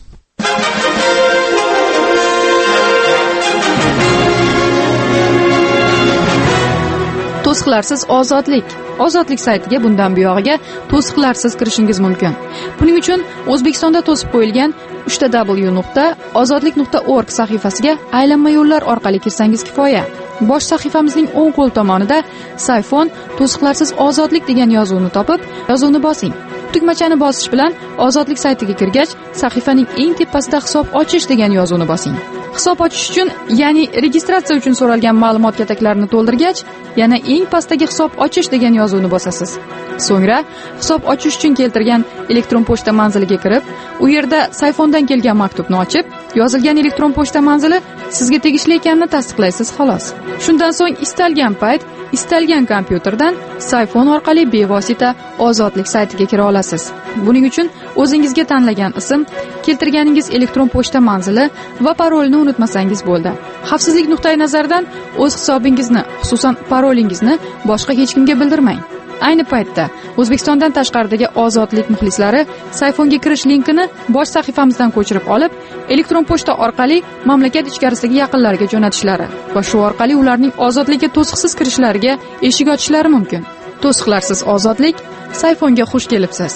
To'siqlarsiz ozodlik. Ozodlik saytiga bundan buyog'iga to'siqlarsiz kirishingiz mumkin. Buning uchun O'zbekistonda to'sib qo'yilgan uch w nuqta ozodlik nuqta org sahifasiga aylanma yo'llar orqali kirsangiz kifoya. Bosh sahifamizning o'ng qo'l tomonida sayfon to'siqlarsiz ozodlik degan yozuvni topib, yozuvni bosing. Tugmachani bosish bilan ozodlik saytiga kirgach, sahifaning eng tepasida hisob ochish degan yozuvni bosing. Hisob ochish uchun, ya'ni registratsiya uchun so'ralgan ma'lumot kataklarini to'ldirgach, yana eng pastdagi hisob ochish degan yozuvni bosasiz. So'ngra hisob ochish uchun keltirgan elektron pochta manziliga kirib, u yerda sayfondan kelgan maktubni ochib, yozilgan elektron pochta manzili sizga tegishli ekanini tasdiqlaysiz xolos. Shundan so'ng istalgan payt, istalgan kompyuterdan sayfon orqali bevosita ozodlik saytiga kira olasiz. Buning uchun o'zingizga tanlagan ism, keltirganingiz elektron pochta manzili va parolni unutmasangiz bo'ldi. Xavfsizlik nuqtai nazaridan o'z hisobingizni, xususan parolingizni boshqa hech kimga bildirmang. Ayni paytda O'zbekistondan tashqaridagi ozodlik muxlislari sayfonga kirish linkini bosh sahifamizdan ko'chirib olib, elektron pochta orqali mamlakat ichkarisidagi yaqinlariga jo'natishlari va shu orqali ularning ozodlikka to'siqsiz kirishlariga eshik ochishlari mumkin. To'siqlarsiz ozodlik, sayfonga xush kelibsiz.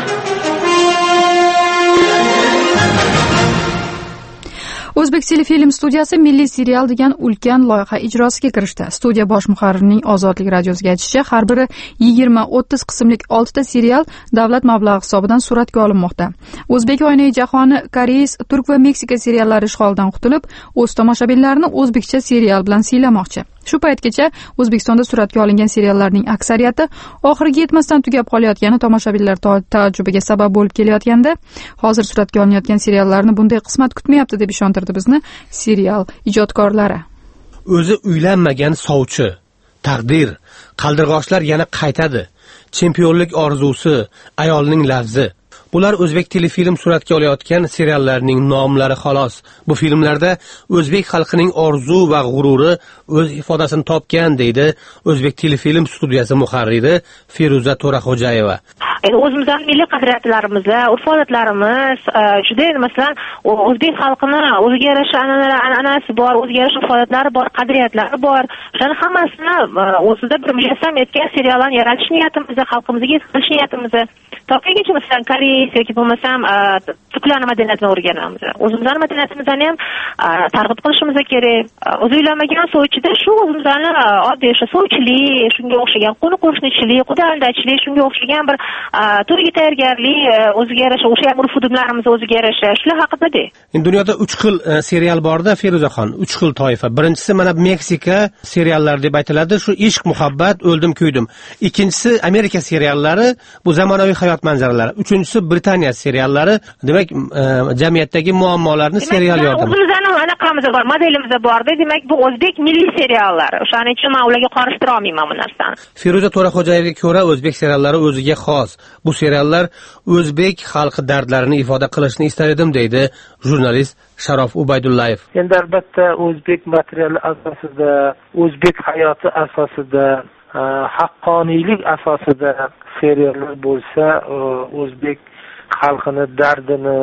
O'zbek telefilm studiyasi milliy serial degan ulkan loyiha ijrosiga kirishdi. Studiya bosh muharririning Ozodlik radiosiga aytishicha, har biri yigirma o'ttiz qismlik oltita serial davlat mablag'i hisobidan suratga olinmoqda. O'zbek oynai jahoni, koreys, turk va Meksika seriallari ishg'olidan qutulib, o'z tomoshabinlarini o'zbekcha serial bilan siylamoqchi. Shu paytgacha O'zbekistonda suratga olingan seriallarning aksariyati oxiriga yetmasdan tugab qolayotgani tomoshabinlar taajjubiga sabab bo'lib kelayotganda, hozir suratga olinayotgan seriallarni bunday qismat kutmayapti deb ishontirdi bizni serial ijodkorlari. O'zi uylanmagan sovchi, taqdir, qaldirg'ochlar yana qaytadi, chempionlik orzusi, ayolning lafzi. Bular o'zbek telefilm suratga olayotgan seriallarning nomlari xolos. Bu filmlarda o'zbek xalqining orzu va g'ururi o'z ifodasini topgan, deydi O'zbek telefilm studiyasi muharriri Feruza To'raxo'jayeva. Endi o'zimizning milliy qadriyatlarimiz, urf-odatlarimiz, juda masalan, o'zbek xalqini o'ziga yarasha an'anasi bor, o'ziga yarasha urf-odatlari bor, qadriyatlari bor. Shuning hammasini o'zida bir mujassam etgan seriallarni yaratish niyatimizda, xalqimizga yetkazish niyatimizda. To'g'rigacha masalan, koreys yoki bo'lmasam turklarning madaniyatini o'rganamiz. O'zimizning madaniyatimizni ham targ'ib qilishimiz kerak. O'zi uylanmagan sovchida shu o'zimizning oddiy o'sha sovchilik, shunga o'xshagan qo'ni qo'shnichilik, qudandachilik, shunga o'xshagan bir to'yga tayyorgarlik, o'ziga yarasha o'sha ham urf-odatlarimiz o'ziga yarasha shular haqida-da. Dunyoda uch xil serial bor-da, Feruzaxon, uch xil toifa. Birinchisi mana Meksika seriallari deb aytiladi, shu ishq, muhabbat, o'ldim, kuydim. Ikkinchisi Amerika seriallari, bu zamonaviy hayot manzaralari. Uchinchisi Britaniya seriallari, demak jamiyatdagi muammolarni serial yordamida. O'zimizni anaqamiz bor, modelimiz bordi. Demak, bu o'zbek milliy seriallari. O'shaning uchun men ularga qarashtira olmayman bu narsani. Feruza To'raxo'jayevga ko'ra, o'zbek seriallari o'ziga xos. Bu seriallar o'zbek xalqi dardlarini ifoda qilishni istar edim, deydi jurnalist Sharof Ubaydullayev. Endi albatta o'zbek materiali asosida, o'zbek hayoti asosida, haqqoniylik asosida seriallar bo'lsa, o'zbek xalqini dardini,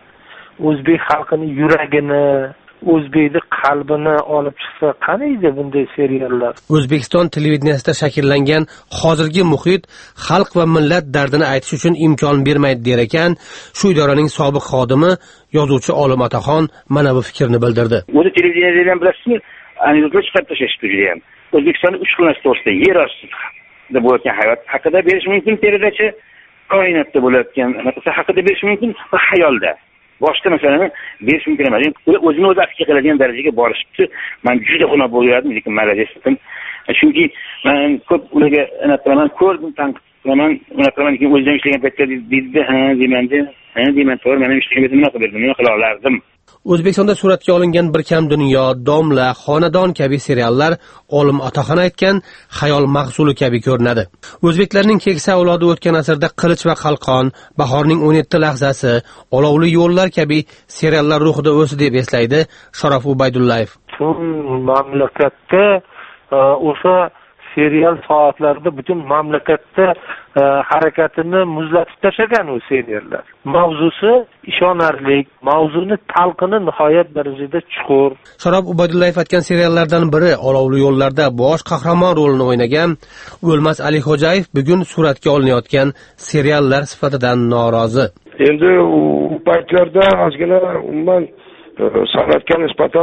o'zbek xalqini yuragini, o'zbekning qalbini olib chiqsa qaniydi bunday seriallar? O'zbekiston televideniyasida shakllangan hozirgi muhit xalq va millat dardini aytish uchun imkon bermaydi der ekan. Shu idoraning sobiq xodimi, yozuvchi Olim Otaxon mana bu fikrni bildirdi. O'zi televideniyadan bilasizmi, anekdotlar chiqarib tashlashdi juda ham. O'zbekistonda uch xil narsa to'g'risida yer ostida bo'layotgan hayot haqida berish mumkin, teradachi koinotda bo'layotgan narsa haqida berish mumkin va xayolda. Boshqa masalani berish mumkin emas. Ular o'zini o'zi aks qiladigan darajaga borishibdi. Men juda xunob bo'ladim, lekin malades edim. Chunki men ko'p ularga anaqilaman, ko'rdim, tanqid qilaman, anaqilaman, lekin o'zim ishlagan paytda deydi, ha, deymanda, ha, deyman, to'g'ri, men ishlagan paytda nima qildim, nima qila olardim. O'zbekistonda suratga olingan Bir kam dunyo, Domla, Xonadon kabi seriallar Olim Otaxon aytgan xayol mahsuli kabi ko'rinadi. O'zbeklarning keksa avlodi o'tgan asrda Qilich va Qalqon, Bahorning o'n yetti lahzasi, Olovli yo'llar kabi seriallar ruhida o'sdi deb eslaydi Sharof Ubaydullayev. Butun mamlakatda o'sha serial soatlarida butun mamlakatda harakatini muzlatib tashlagan u seriallar. Mavzusi ishonarli, mavzuni talqini nihoyat darajada chuqur. Sharof Ubaydullayev aytgan seriallardan biri Olovli yo'llarda bosh qahramon rolini o'ynagan O'lmas Alixo'jayev bugun suratga olinayotgan seriallar sifatidan norozi. Endi u paytlarda ozgina umuman san'atga nisbatan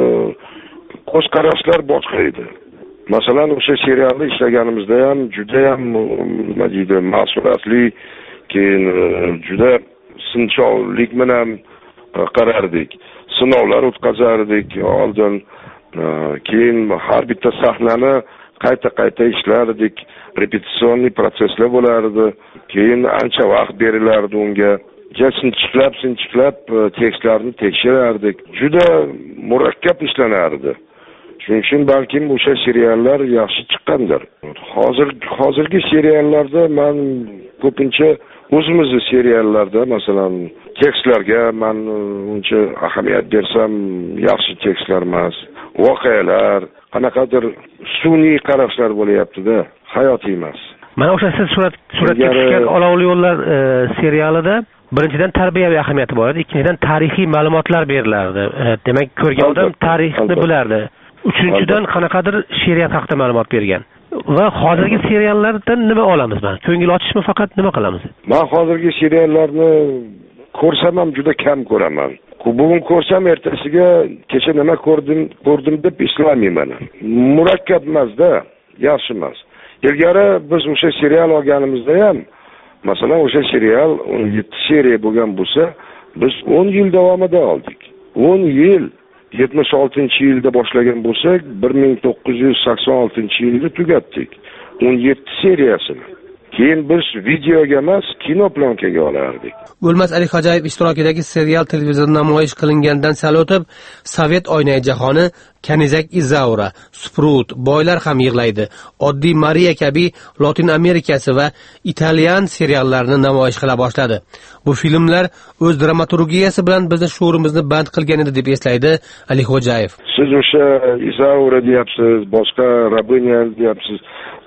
qo'sh qarashlar boshqa edi. Masalan, o'sha serialni ishlaganimizda ham juda ham nima deydi, mas'uliyatli, keyin juda sinchovlik bilan qarardik. Sinovlar o'tkazardik oldin, keyin har bitta sahnani qayta-qayta ishlardik, repetisionniy proseslar bo'lardi. Keyin ancha vaqt berilardi unga. Sinchiklab, sinchiklab tekstlarni tekshirardik. Juda murakkab ishlanardi. Shuning uchun balkim o'sha seriallar yaxshi chiqqandir. Hozir hozirgi seriallarda men ko'pincha o'zimizning seriallarda, masalan, tekstlarga men uncha ahamiyat bersam, yaxshi tekstlar emas, voqealar, qanaqadir sun'iy qarashlar bo'layapti-da, hayotiy emas. Mana o'sha siz surat suratga tushgan Olovli yo'llar serialida birinchidan tarbiyaviy ahamiyati bor edi, ikkinchidan tarixiy ma'lumotlar berilardi. Demak, ko'rgan odam tarixni bilardi. Uchinchidan qanaqadir she'riyat haqida ma'lumot bergan. Va hozirgi seriallardan nima olamiz men? Ko'ngil ochishmi faqat nima qilamiz? Men hozirgi seriallarni ko'rsam ham juda kam ko'raman. Bugun ko'rsam ertasiga kecha nima ko'rdim, ko'rdim deb eslamayman. Murakkab emas-da, yaxshi emas. Ilgari biz o'sha serial olganimizda ham, masalan, o'sha serial o'n yetti seriya bo'lgan bo'lsa, biz o'n yil davomida oldik. o'n yil yetmish oltinchi yilda boshlagan bo'lsak, bir ming to'qqiz yuz sakson oltinchi yilda tugatdik. o'n yetti seriyasini. Keyin biz videoga emas, kino plonkaga olardik. O'lmas Alixo'jayev ishtirokidagi serial televizorda namoyish qilingandan sal o'tib, Sovet oynai jahoni, Kanizak Izaura, Sprut, Boylar ham yig'laydi, Oddiy Mariya kabi Latin Amerikasi va Italyan seriallarini namoyish qila boshladi. Bu filmlar o'z dramaturgiyasi bilan bizni shuurimizni band qilgan edi deb eslaydi Alixo'jayev. Siz o'sha Izaura deyapsiz, boshqa Rabinya deyapsiz,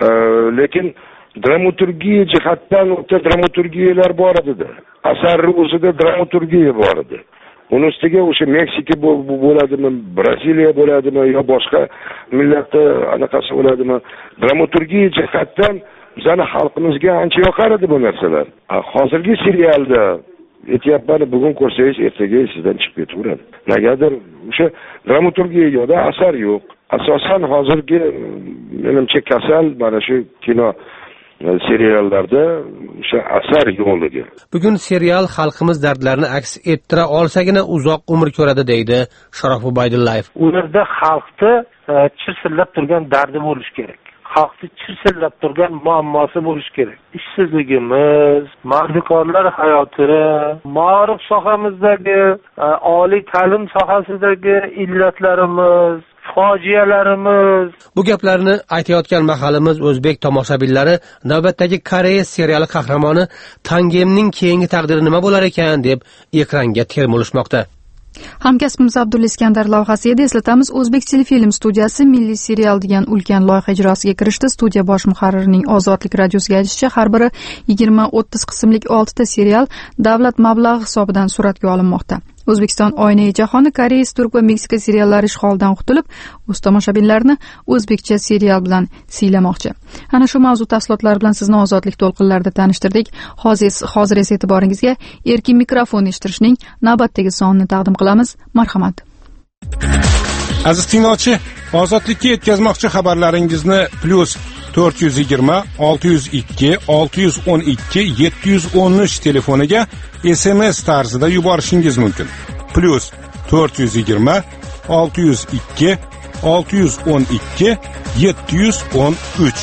lekin dramaturgiya jihatdan o'ta dramaturgiyalar bor edi. Asarning o'zida dramaturgiya bor edi. Uning ustiga o'sha Meksika bo'ladimi, Braziliya bo'ladimi yo boshqa millatda anaqasi bo'ladimi, dramaturgiya jihatdan bizning xalqimizga ancha yoqar edi bu narsalar. Hozirgi serialda aytyapman, bugun ko'rsangiz ertaga sizdan chiqib ketaveradi. Negadir o'sha dramaturgiya yo'qda, asar yo'q. Asosan hozirgi menimcha kasal mana shu kino seriallarda o'sha asar yo'qligi. Bugun serial xalqimiz dardlarini aks ettira olsagina uzoq umr ko'radi deydi Sharof Ubaydullayev. Ularda xalqda chirsillab turgan dardi bo'lish kerak. xalqni chirsillab turgan muammosi bo'lishi kerak. Ishsizligimiz, mardikorlar hayoti, ma'rif sohamizdagi, oliy ta'lim sohasidagi illatlarimiz, fojialarimiz. Bu gaplarni aytayotgan mahalimiz o'zbek tomoshabinlari navbatdagi Koreya seriali qahramoni Tangemning keyingi taqdiri nima bo'lar ekan deb ekranga termilishmoqda. Hamkasbimiz Abdulla Iskandar lavhasiga eslatamiz. O'zbek telefilm studiyasi milliy serial degan ulkan loyiha ijrosiga kirishdi. Studiya bosh muharririning Ozodlik radiosiga aytishicha, har biri yigirma o'ttiz qismlik oltita serial davlat mablag'i hisobidan suratga olinmoqda. O'zbekiston oynai jahoni koreys, turk va meksika seriallari ishg'olidan qutulib, o'z tomoshabinlarini o'zbekcha serial bilan siylamoqchi. Ana shu mavzu tafsilotlari bilan sizni Ozodlik to'lqinlarida tanishtirdik. Hozir hozir esa e'tiboringizga erkin mikrofon eshittirishning navbatdagi sonini taqdim qilamiz. Marhamat. Aziz tinglovchi, Ozodlikka yetkazmoqchi xabarlaringizni plus to'rt yuz yigirma olti yuz ikki olti yuz o'n ikki yetti yuz o'n uch telefoniga S M S tarzida yuborishingiz mumkin. Plus to'rt yuz yigirma olti yuz ikki olti yuz o'n ikki yetti yuz o'n uch.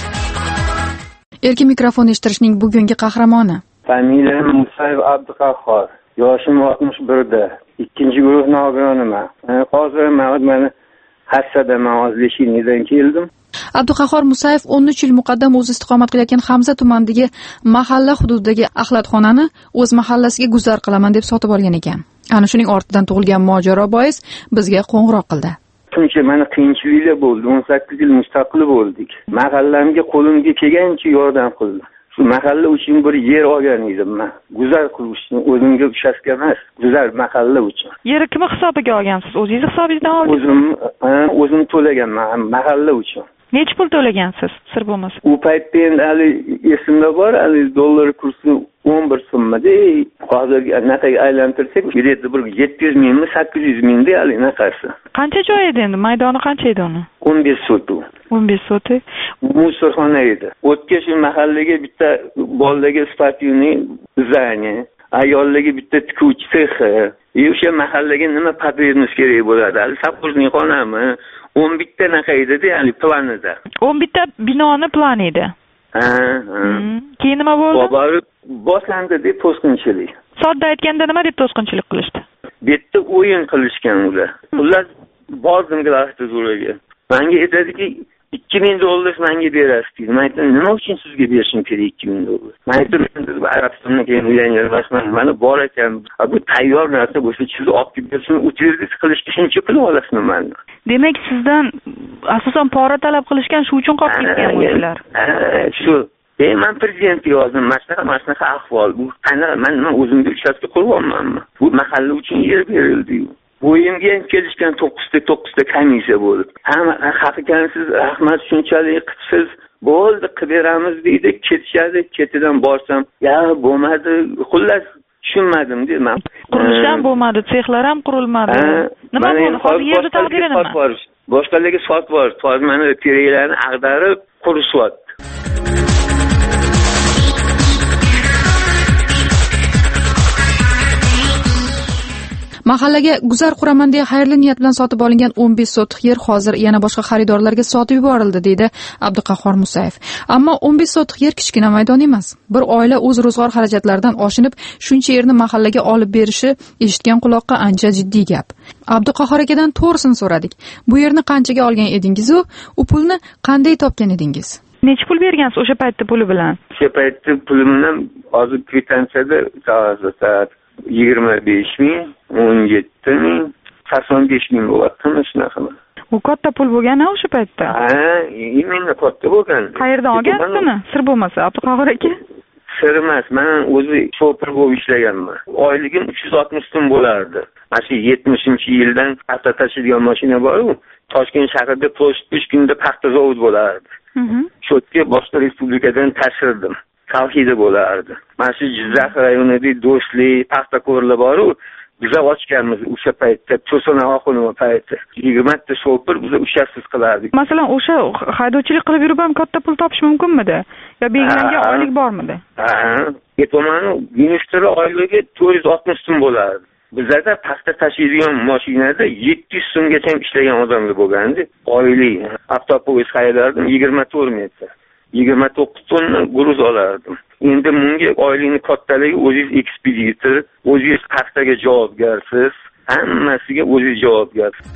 Erkin mikrofon eshittirishning bugungi qahramoni. Familiyam Musayev Abduqahhor. Yoshim oltmish birda. Ikkinchi guruh nogironiman. Hozir men hassadaman, o'zlashinidan keldim. Abduqahhor Musayev o'n uch yil muqaddam o'zi istiqomat qilayotgan Hamza tumanidagi mahalla hududidagi axlatxonani o'z mahallasiga guzar qilaman deb sotib olgan ekan. Ana shuning ortidan tug'ilgan mojaro bois bizga qo'ng'iroq qildi. Shuncha mana qiyinchiliklar bo'ldi. o'n sakkiz yil mustaqil bo'ldik. Mahallamga qo'limga kelgancha yordam qildim. Shu mahalla uchun bir yer olgan edim men. Guzar qilishni o'zimga ushasga emas, guzar mahalla uchun. Yerni kim hisobiga olgansiz? O'zingiz hisobingizdan oldingiz? O'zim, o'zim to'laganman mahalla uchun. Necha pul to'lagansiz, sir bo'lmasa? U paytda endi hali esimda bor, hali dollar kursi o'n bir so'mmada, hozirgi anaqaga aylantirsak, bileti bir yetti yuz mingmi, sakkiz yuz mingda hali anaqasi. Qancha joy edi endi? Maydoni qancha edi uni? o'n besh sot. o'n besh sot. Musorxona edi. O'tga shu mahallaga bitta bolaga sportivniy zdание, ayollarga bitta tikuvchi sexi, o'sha mahallaga nima podvernost kerak bo'ladi? Hali sapojniy xonami, o'n bitta naqa edi-da, ya'ni planida. o'n bitta binoni plan edi. Ha, ha. Keyin nima bo'ldi? Boborib boshlandi deb to'sqinchilik. Sodda aytganda nima deb to'sqinchilik qilishdi? Bu yerda o'yin qilishgan ular. Ular bordim glashturaga. Menga aytadiki, ikki ming dollar menga berasiz deydi. Men aytdim, nima uchun sizga berishim kerak ikki ming dollar? Men aytdim, Arabistonga keyin uylanganman. Mana bor ekan, bu tayyor narsa bo'lsa, siz olib kelib bersin, uchirdi qilishga shuncha pul olasizmi men? Demak, sizdan asosan pora talab qilishgan, shu uchun qolib ketgan o'shalar. Shu E, men prezidentga yozdim, mana mana shunaqa ahvol. Bu qanaqa, men nima o'zimga uchastka quryapmanmi? Bu mahalla uchun yer berildi. Bo'yimga ham kelishgan to'qqizta to'qqizta komissiya bo'ldi. Hamma xafakansiz, rahmat shunchalik qilsiz, bo'ldi qilib beramiz deydi, ketishadi. Ketidan borsam, ya bo'lmadi, xullas tushunmadim deydi. Men qurilishdan bo'lmadi, sexlar ham qurilmadi. Nima bo'ldi? Hozir yerda taqdiri nima? Boshqalarga sot bor. Hozir mana teraklarni ag'darib qurishyapti. Mahallaga guzar quraman deya xayrli niyat bilan sotib olingan o'n besh sotix yer hozir yana boshqa xaridorlarga sotib yuborildi, deydi Abduqahhor Musayev. Ammo o'n besh sotix yer kichkina maydon emas. Bir oila o'z ro'zg'or xarajatlaridan oshinib shuncha yerni mahallaga olib berishi eshitgan quloqqa ancha jiddiy gap. Abduqahhor akadan to'g'risini so'radik. Bu yerni qanchaga olgan edingiz u? U pulni qanday topgan edingiz? Necha pul bergansiz o'sha paytda puli bilan? O'sha paytda pulimni hozir kvitantsiyada ta'ziyat yigirma besh ming, o'n yetti ming, sakson besh ming bo'lyapti shunaqa. U katta pul bo'lgan o'sha paytda. Ha, imенно katta bo'lgan. Qayerdan olgansizmi? Sir bo'lmasa, Abduqahhor aka? Sir emas, men o'zi shofir bo'lib ishlaganman. Oyligim uch yuz oltmish so'm bo'lardi. Mana shu yetmishinchi yildan paxta tashiydigan mashina bor-ku, Toshkent shahrida uch kunda paxta zavod bo'lardi. Shotga boshqa respublikadan tashirdim. Tavhidi bo'lardi. Mana shu Jizzax rayonida do'stlik, paxtakorlar bor-ku, biza ochganmiz o'sha paytda, To'sona oxunov payti. yigirma ta shofir biza ushasiz qilardik. Masalan, o'sha haydovchilik qilib yurib ham katta pul topish mumkinmidi? Yo belgilangan oylik bormidi? Ha, aytmaman, ministr oyligi to'rt yuz oltmish so'm bo'lardi. bizlarda paxta tashiydigan mashinada yetti yuz so'mgacha ishlagan odamlar bo'lgandi. Oylik avtobus haydardim yigirma to'rt metr. yigirma to'qqiz tonna gruz olardim. Endi bunga oylikni kattaligi o'zingiz ekspeditor, o'zingiz paxtaga javobgarsiz, hammasiga o'zingiz javobgarsiz.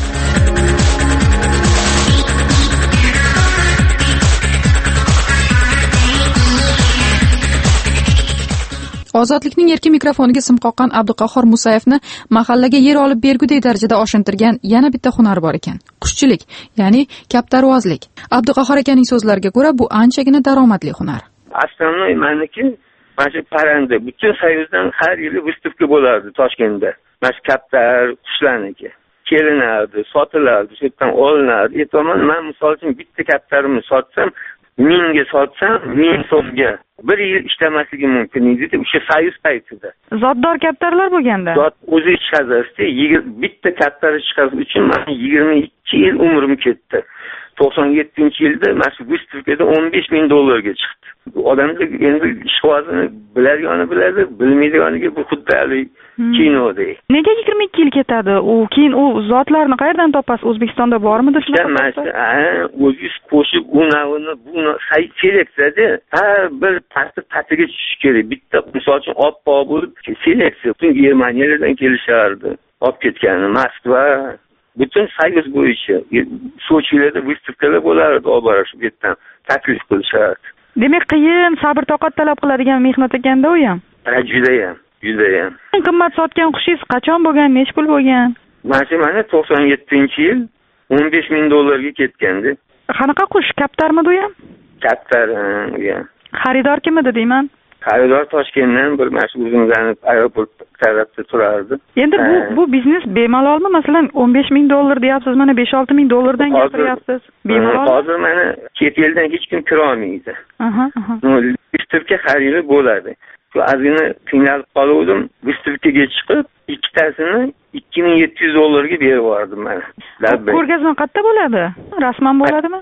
Ozodlikning erkin mikrofoniga sim qoqqan Abduqahhor Musayevni mahallaga yer olib bergudek darajada oshintirgan yana bitta hunar bor ekan. Qushchilik, ya'ni kaptarvozlik. Abduqahhor akaning so'zlariga ko'ra, bu anchagina daromadli hunar. Aslında meniki mana shu parranda butun Soyuzdan har yili выставка bo'lardi Toshkentda. Mana shu kaptar qushlarniki kelinardi, sotilardi, shu yerdan olinardi. Aytaman, men misol uchun bitta kaptarimni sotsam, mingga sotsam, ming so'mga bir yil ishlamasligi mumkin edi o'sha Soyuz paytida. Zotdor kaptarlar bo'lganda. Zot o'zi chiqazdi, bitta kaptar chiqarish uchun men yigirma ikki yil umrim ketdi. to'qson yettinchi yilda mana shu выставкада o'n besh ming dollarga chiqdi. Odamlar endi ishqozini biladigan biladi, bilmaydiganiga bu xuddi hali kinodek. Nega yigirma ikki yil ketadi? U keyin u zotlarni qayerdan topasiz? O'zbekistonda bormidi shunaqa? O'zingiz qo'shib unavini, buni hay seleksiyada har bir paxta patiga tushish kerak. Bitta misol uchun oppoq bo'lib seleksiya butun Germaniyadan kelishardi. Olib ketgani Moskva butun Soyuz bo'yicha Sochilarda выставкаlar bo'lardi, olib borishib yerdan taklif qilishardi. Demak, qiyin, sabr toqat talab qiladigan mehnat ekanda u ham. Ha, juda ham, juda ham. Eng qimmat sotgan qushingiz qachon bo'lgan, nech pul bo'lgan? Mana to'qson yettinchi yil o'n besh ming dollarga ketgandi. Qanaqa qush, kaptarmidi u ham? Kaptar, ya. Xaridor kim edi deyman? Xaridor Toshkentdan bir mashhur o'zimizning aeroport tarafda turardi. Endi bu bu biznes bemalolmi? Masalan, o'n besh ming dollar deyapsiz, mana besh olti ming dollardan gapiryapsiz. Bemalol. Hozir mana chet eldan hech kim kira olmaydi. Aha, aha. Выставка har yili bo'ladi. Shu azina qiynalib qoldim. Выставкаga chiqib, ikkitasini ikki ming yetti yuz dollarga berib yubordim mana. Ko'rgazma qayerda bo'ladi? Rasman bo'ladimi?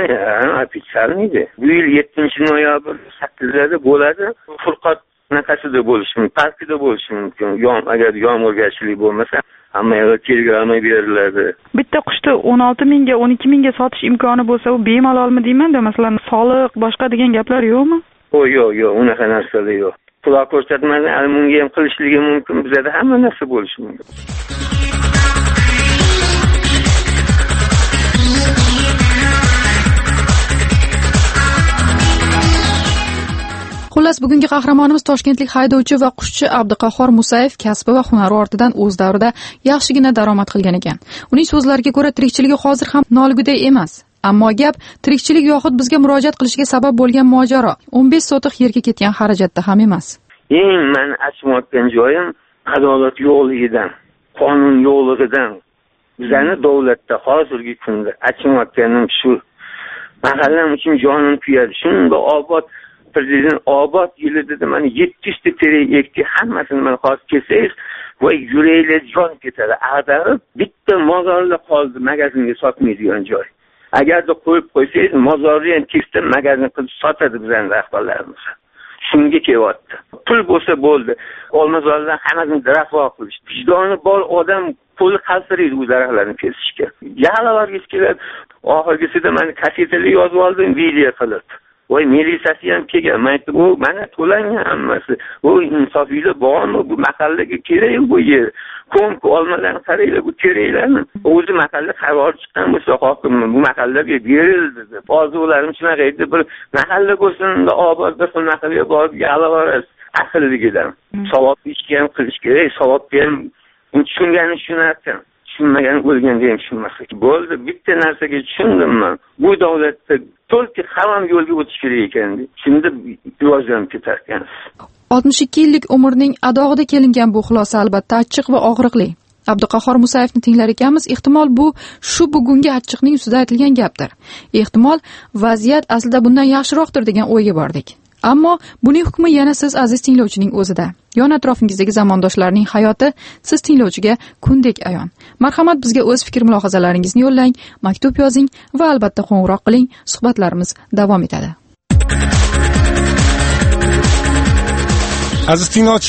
Ha, ofitsialniydi. Bu yil yettinchi noyabr sakkizida bo'ladi. Furqat naqasida bo'lishi mumkin, parkida bo'lishi mumkin. Yom agar yomg'irgarchilik bo'lmasa, hamma yerga telegramma beriladi. Bitta qushni o'n olti mingga, o'n ikki mingga sotish imkoni bo'lsa, u bemalolmi deyman-da, masalan, soliq, boshqa degan gaplar yo'qmi? O, yo'q, yo'q, unaqa narsalar yo'q. Quloq ko'rsatmadan almunga ham qilishligi mumkin, bizda hamma narsa bo'lishi mumkin. Xullas, bugungi qahramonimiz toshkentlik haydovchi va qushchi Abduqahhor Musayev kasbi va hunari ortidan o'z davrida yaxshigina daromad qilgan ekan. Uning so'zlariga ko'ra, tirikchiligi hozir ham noliguday emas. Ammo gap tirikchilik yoxud bizga murojaat qilishiga sabab bo'lgan mojaro o'n besh sotiq yerga ketgan xarajatda ham emas. Eng meni achmayotgan joyim adolat yo'qligidan, qonun yo'qligidan. Bizani davlatda hozirgi kunda achmayotganim shu. Mahallam uchun jonim kuyadi. Shunda obod prezident obod yili dedi, mana yetti yuz ta terak ekdi, hammasini mana hozir kelsangiz, voy yuraklar jon ketadi. Ag'darib bitta mozorlar qoldi, magazinga sotmaydigan joy. Agarda qo'yib qo'ysangiz, mozorni ham kesib magazin qilib sotadi bizning rahbarlarimiz. Shunga kelyapti. Pul bo'lsa bo'ldi. Olmazorlar hammasini rafo qilish. Vijdoni bor odam qo'li qaltiraydi u daraxtlarni kesishga. Yalavargisi keladi. Oxirgisida meni kasetaga yozib oldim, video qilib. Voy militsiyasi ham kelgan. Men aytdim, "Bu mana to'langan hammasi. Bu insofiylar bormi? Bu mahallaga kerak bu yer. Ko'mk olmalarni qaranglar, bu keraklarni. O'zi mahalla qaror chiqqan bo'lsa hokimmi, bu mahallaga berildi deb. Orzularimiz shunaqa edi, bir mahalla bo'lsin, obod bir mahallaga borib yalavorasiz aqlligidan. Savob ishga ham qilish kerak, savobga ham tushungani tushunarkan. Tushunmagan o'lganda ham tushunmaslik. Bo'ldi, bitta narsaga tushundim men. Bu davlatda to'lki hamma yo'lga o'tish kerak ekan. Shunda rivojlanib ketar ekan. oltmish ikki yillik umrning adog'ida kelingan bu xulosa albatta achchiq va og'riqli. Abduqahhor Musayevni tinglar ekanmiz, ehtimol bu shu bugungi achchiqning ustida aytilgan gapdir. Ehtimol vaziyat aslida bundan yaxshiroqdir degan o'yga bordik. Ammo buning hukmi yana siz aziz tinglovchining o'zida. Yon atrofingizdagi zamondoshlarning hayoti siz tinglovchiga kundek ayon. Marhamat, bizga o'z fikr mulohazalaringizni yo'llang, maktub yozing va albatta qo'ng'iroq qiling. Suhbatlarimiz davom etadi. Aziz tinglovchi,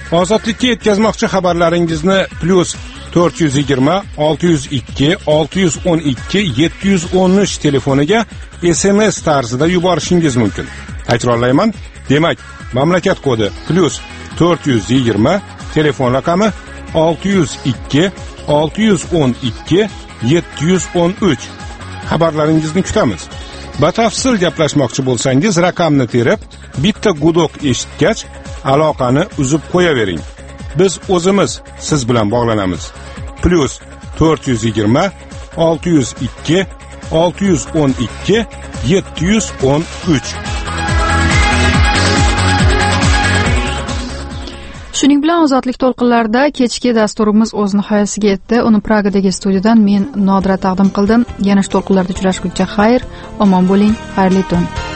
ozodlikka yetkazmoqchi xabarlaringizni plyus to'rt yuz yigirma olti yuz ikki olti yuz o'n ikki yetti yuz o'n uch telefoniga S M S tarzida yuborishingiz mumkin. Takrorlayman, demak, mamlakat kodi plyus to'rt yuz yigirma, telefon raqami olti yuz ikki olti yuz o'n ikki yetti yuz o'n uch. Xabarlaringizni kutamiz. Batafsil gaplashmoqchi bo'lsangiz, raqamni terib, bitta gudoq eshitgach, aloqani uzib qo'yavering. Biz o'zimiz siz bilan bog'lanamiz. Plyus to'rt yuz yigirma olti yuz ikki olti yuz o'n ikki yetti yuz o'n uch. Shuning bilan ozodlik to'lqinlarida kechki dasturimiz o'z nihoyasiga yetdi. Uni Pragadagi studiyadan men Nodira taqdim qildim. Yana to'lqinlarda uchrashguncha xayr, omon bo'ling, xayrli tun.